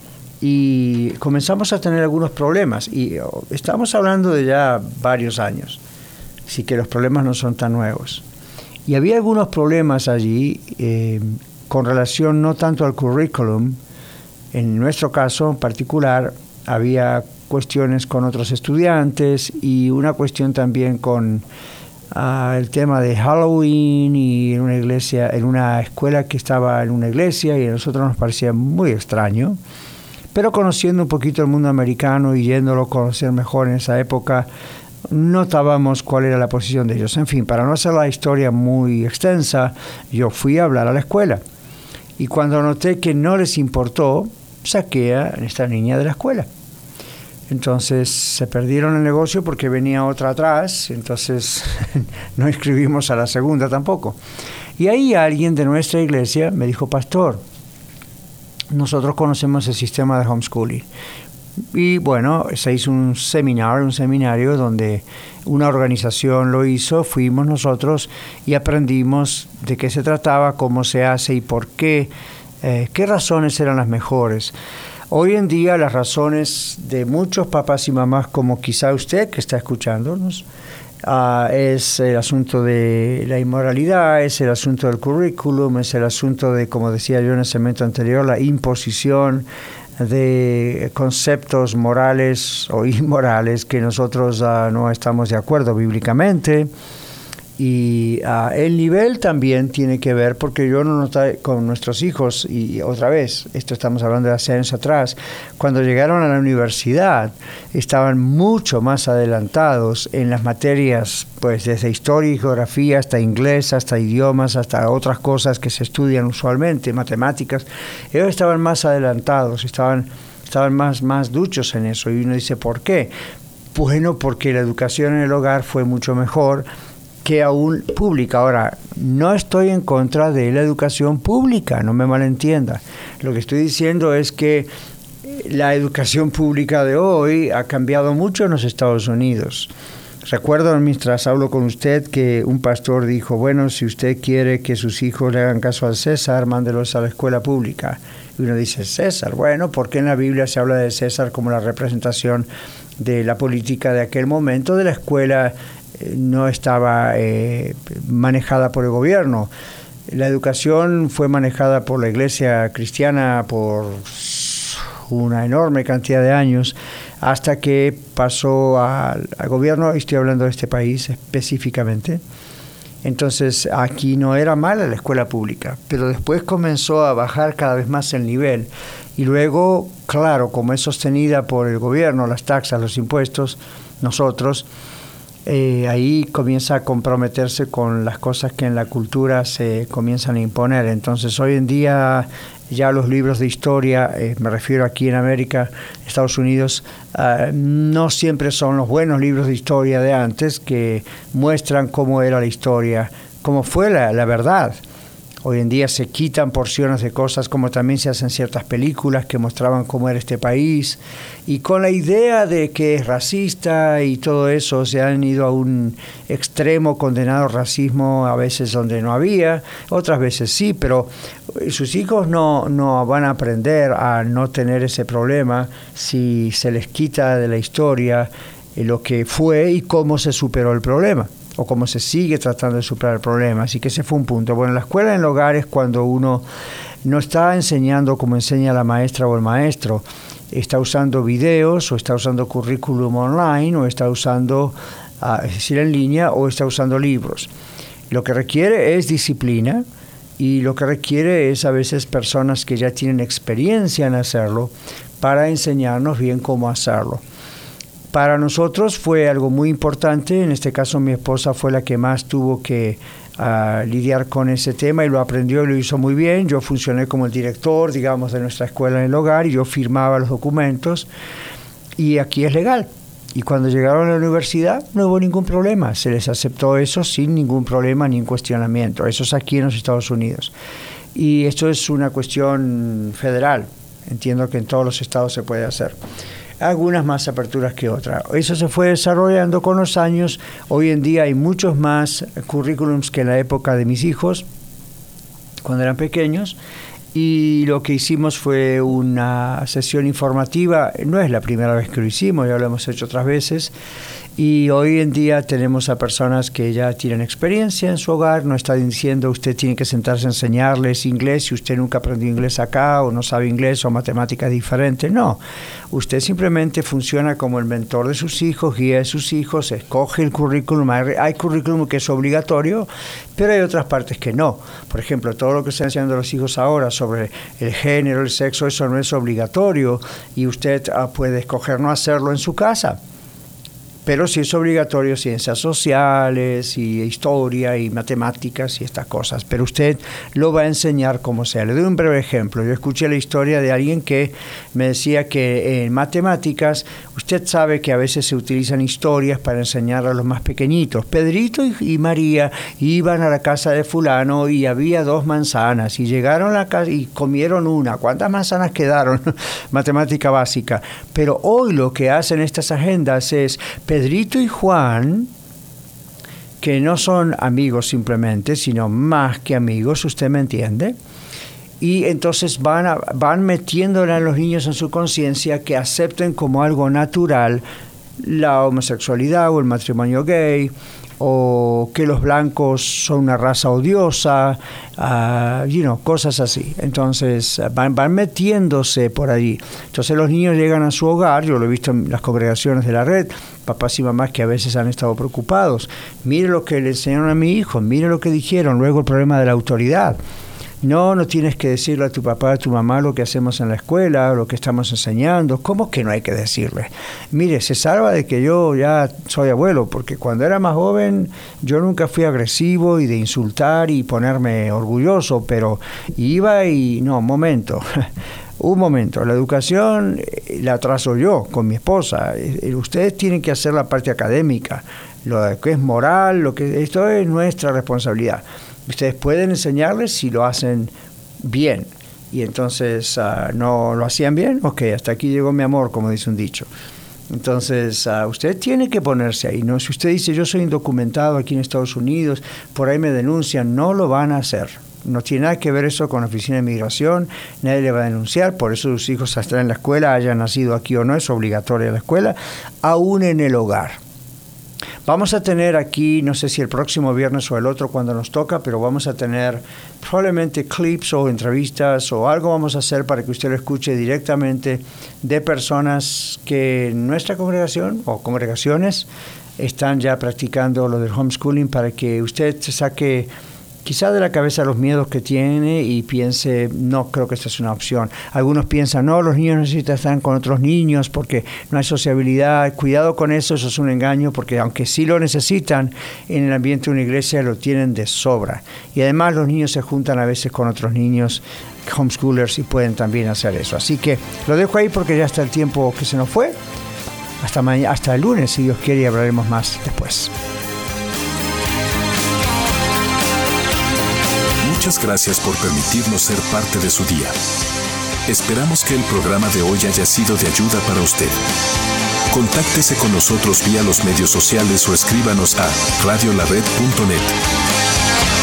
y comenzamos a tener algunos problemas. Y oh, estamos hablando de ya varios años, así que los problemas no son tan nuevos. Y había algunos problemas allí eh, con relación no tanto al currículum. En nuestro caso en particular, había cuestiones con otros estudiantes y una cuestión también con uh, el tema de Halloween y en una iglesia, en una escuela que estaba en una iglesia, y a nosotros nos parecía muy extraño. Pero conociendo un poquito el mundo americano y yéndolo a conocer mejor en esa época, notábamos cuál era la posición de ellos. En fin, para no hacer la historia muy extensa, yo fui a hablar a la escuela. Y cuando noté que no les importó, saqué a esta niña de la escuela. Entonces se perdieron el negocio porque venía otra atrás, entonces no inscribimos a la segunda tampoco. Y ahí alguien de nuestra iglesia me dijo: pastor, nosotros conocemos el sistema de homeschooling. Y bueno, se hizo un seminario, un seminario donde una organización lo hizo, fuimos nosotros y aprendimos de qué se trataba, cómo se hace y por qué, eh, qué razones eran las mejores. Hoy en día las razones de muchos papás y mamás, como quizá usted que está escuchándonos, uh, es el asunto de la inmoralidad, es el asunto del currículum, es el asunto de, como decía yo en el segmento anterior, la imposición de conceptos morales o inmorales que nosotros uh, no estamos de acuerdo bíblicamente. Y uh, el nivel también tiene que ver, porque yo no noté con nuestros hijos, y otra vez, esto estamos hablando de hace años atrás, cuando llegaron a la universidad, estaban mucho más adelantados en las materias, pues desde historia y geografía hasta inglés, hasta idiomas, hasta otras cosas que se estudian usualmente, matemáticas. Ellos estaban más adelantados, estaban, estaban más, más duchos en eso. Y uno dice, ¿por qué? Bueno, porque la educación en el hogar fue mucho mejor que aún pública. Ahora, no estoy en contra de la educación pública, no me malentienda. Lo que estoy diciendo es que la educación pública de hoy ha cambiado mucho en los Estados Unidos. Recuerdo mientras hablo con usted que un pastor dijo, bueno, si usted quiere que sus hijos le hagan caso al César, mándelos a la escuela pública. Y uno dice, César, bueno, ¿por qué en la Biblia se habla de César como la representación de la política de aquel momento? De la escuela no estaba eh, manejada por el gobierno. La educación fue manejada por la iglesia cristiana por una enorme cantidad de años, hasta que pasó al, al gobierno. Estoy hablando de este país específicamente. Entonces aquí no era mala la escuela pública, pero después comenzó a bajar cada vez más el nivel. Y luego, claro, como es sostenida por el gobierno, las taxas, los impuestos, nosotros, Eh, ahí comienza a comprometerse con las cosas que en la cultura se comienzan a imponer. Entonces hoy en día ya los libros de historia, eh, me refiero aquí en América, Estados Unidos, uh, no siempre son los buenos libros de historia de antes que muestran cómo era la historia, cómo fue la, la verdad. Hoy en día se quitan porciones de cosas, como también se hacen ciertas películas que mostraban cómo era este país, y con la idea de que es racista y todo eso, se han ido a un extremo condenado racismo, a veces donde no había, otras veces sí, pero sus hijos no, no van a aprender a no tener ese problema si se les quita de la historia lo que fue y cómo se superó el problema, o cómo se sigue tratando de superar el problema. Así que ese fue un punto. Bueno, en la escuela, en el hogar, es cuando uno no está enseñando como enseña la maestra o el maestro, está usando videos, o está usando currículum online, o está usando uh, es decir, en línea o está usando libros. Lo que requiere es disciplina y lo que requiere es a veces personas que ya tienen experiencia en hacerlo para enseñarnos bien cómo hacerlo. Para nosotros fue algo muy importante, en este caso mi esposa fue la que más tuvo que uh, lidiar con ese tema y lo aprendió y lo hizo muy bien. Yo funcioné como el director, digamos, de nuestra escuela en el hogar y yo firmaba los documentos y aquí es legal. Y cuando llegaron a la universidad no hubo ningún problema, se les aceptó eso sin ningún problema ni cuestionamiento. Eso es aquí en los Estados Unidos. Y esto es una cuestión federal, entiendo que en todos los estados se puede hacer. Algunas más aperturas que otras. Eso se fue desarrollando con los años. Hoy en día hay muchos más currículums que en la época de mis hijos, cuando eran pequeños, y lo que hicimos fue una sesión informativa. No es la primera vez que lo hicimos, ya lo hemos hecho otras veces, y hoy en día tenemos a personas que ya tienen experiencia en su hogar. No está diciendo usted tiene que sentarse a enseñarles inglés si usted nunca aprendió inglés acá o no sabe inglés o matemáticas diferentes. No, usted simplemente funciona como el mentor de sus hijos, guía a sus hijos, escoge el currículum. Hay, hay currículum que es obligatorio, pero hay otras partes que no. Por ejemplo, todo lo que están enseñando los hijos ahora sobre el género, el sexo, eso no es obligatorio y usted uh, puede escoger no hacerlo en su casa. Pero sí es obligatorio ciencias sociales y historia y matemáticas y estas cosas. Pero usted lo va a enseñar como sea. Le doy un breve ejemplo. Yo escuché la historia de alguien que me decía que en matemáticas usted sabe que a veces se utilizan historias para enseñar a los más pequeñitos. Pedrito y, y María iban a la casa de fulano y había dos manzanas y llegaron a la casa y comieron una. ¿Cuántas manzanas quedaron? Matemática básica. Pero hoy lo que hacen estas agendas es Pedrito y Juan, que no son amigos simplemente, sino más que amigos, ¿usted me entiende? Y entonces van, a, van metiéndole a los niños en su conciencia que acepten como algo natural la homosexualidad o el matrimonio gay, o que los blancos son una raza odiosa, uh, you know, cosas así. Entonces van, van metiéndose por allí. Entonces los niños llegan a su hogar, yo lo he visto en las congregaciones de la red, papás y mamás que a veces han estado preocupados. Mire lo que le enseñaron a mi hijo, mire lo que dijeron, luego el problema de la autoridad. No, no tienes que decirle a tu papá, a tu mamá lo que hacemos en la escuela, lo que estamos enseñando. ¿Cómo que no hay que decirle? Mire, se salva de que yo ya soy abuelo, porque cuando era más joven yo nunca fui agresivo y de insultar y ponerme orgulloso, pero iba y... No, un momento, un momento. La educación la trazo yo con mi esposa. Ustedes tienen que hacer la parte académica, lo que es moral, lo que esto es nuestra responsabilidad. Ustedes pueden enseñarles si lo hacen bien. Y entonces, uh, ¿no lo hacían bien? Ok, hasta aquí llegó mi amor, como dice un dicho. Entonces, uh, usted tiene que ponerse ahí, ¿no? Si usted dice, yo soy indocumentado aquí en Estados Unidos, por ahí me denuncian, no lo van a hacer. No tiene nada que ver eso con la Oficina de Inmigración, nadie le va a denunciar, por eso sus hijos están en la escuela, hayan nacido aquí o no, es obligatoria la escuela, aún en el hogar. Vamos a tener aquí, no sé si el próximo viernes o el otro cuando nos toca, pero vamos a tener probablemente clips o entrevistas o algo vamos a hacer para que usted lo escuche directamente de personas que en nuestra congregación o congregaciones están ya practicando lo del homeschooling para que usted se saque quizá de la cabeza los miedos que tiene y piense, no creo que esta es una opción. Algunos piensan, no, los niños necesitan estar con otros niños porque no hay sociabilidad. Cuidado con eso, eso es un engaño, porque aunque sí lo necesitan, en el ambiente de una iglesia lo tienen de sobra. Y además los niños se juntan a veces con otros niños homeschoolers y pueden también hacer eso. Así que lo dejo ahí porque ya está el tiempo que se nos fue. Hasta, mañana, hasta el lunes, si Dios quiere, y hablaremos más después. Muchas gracias por permitirnos ser parte de su día. Esperamos que el programa de hoy haya sido de ayuda para usted. Contáctese con nosotros vía los medios sociales o escríbanos a radio la red punto net.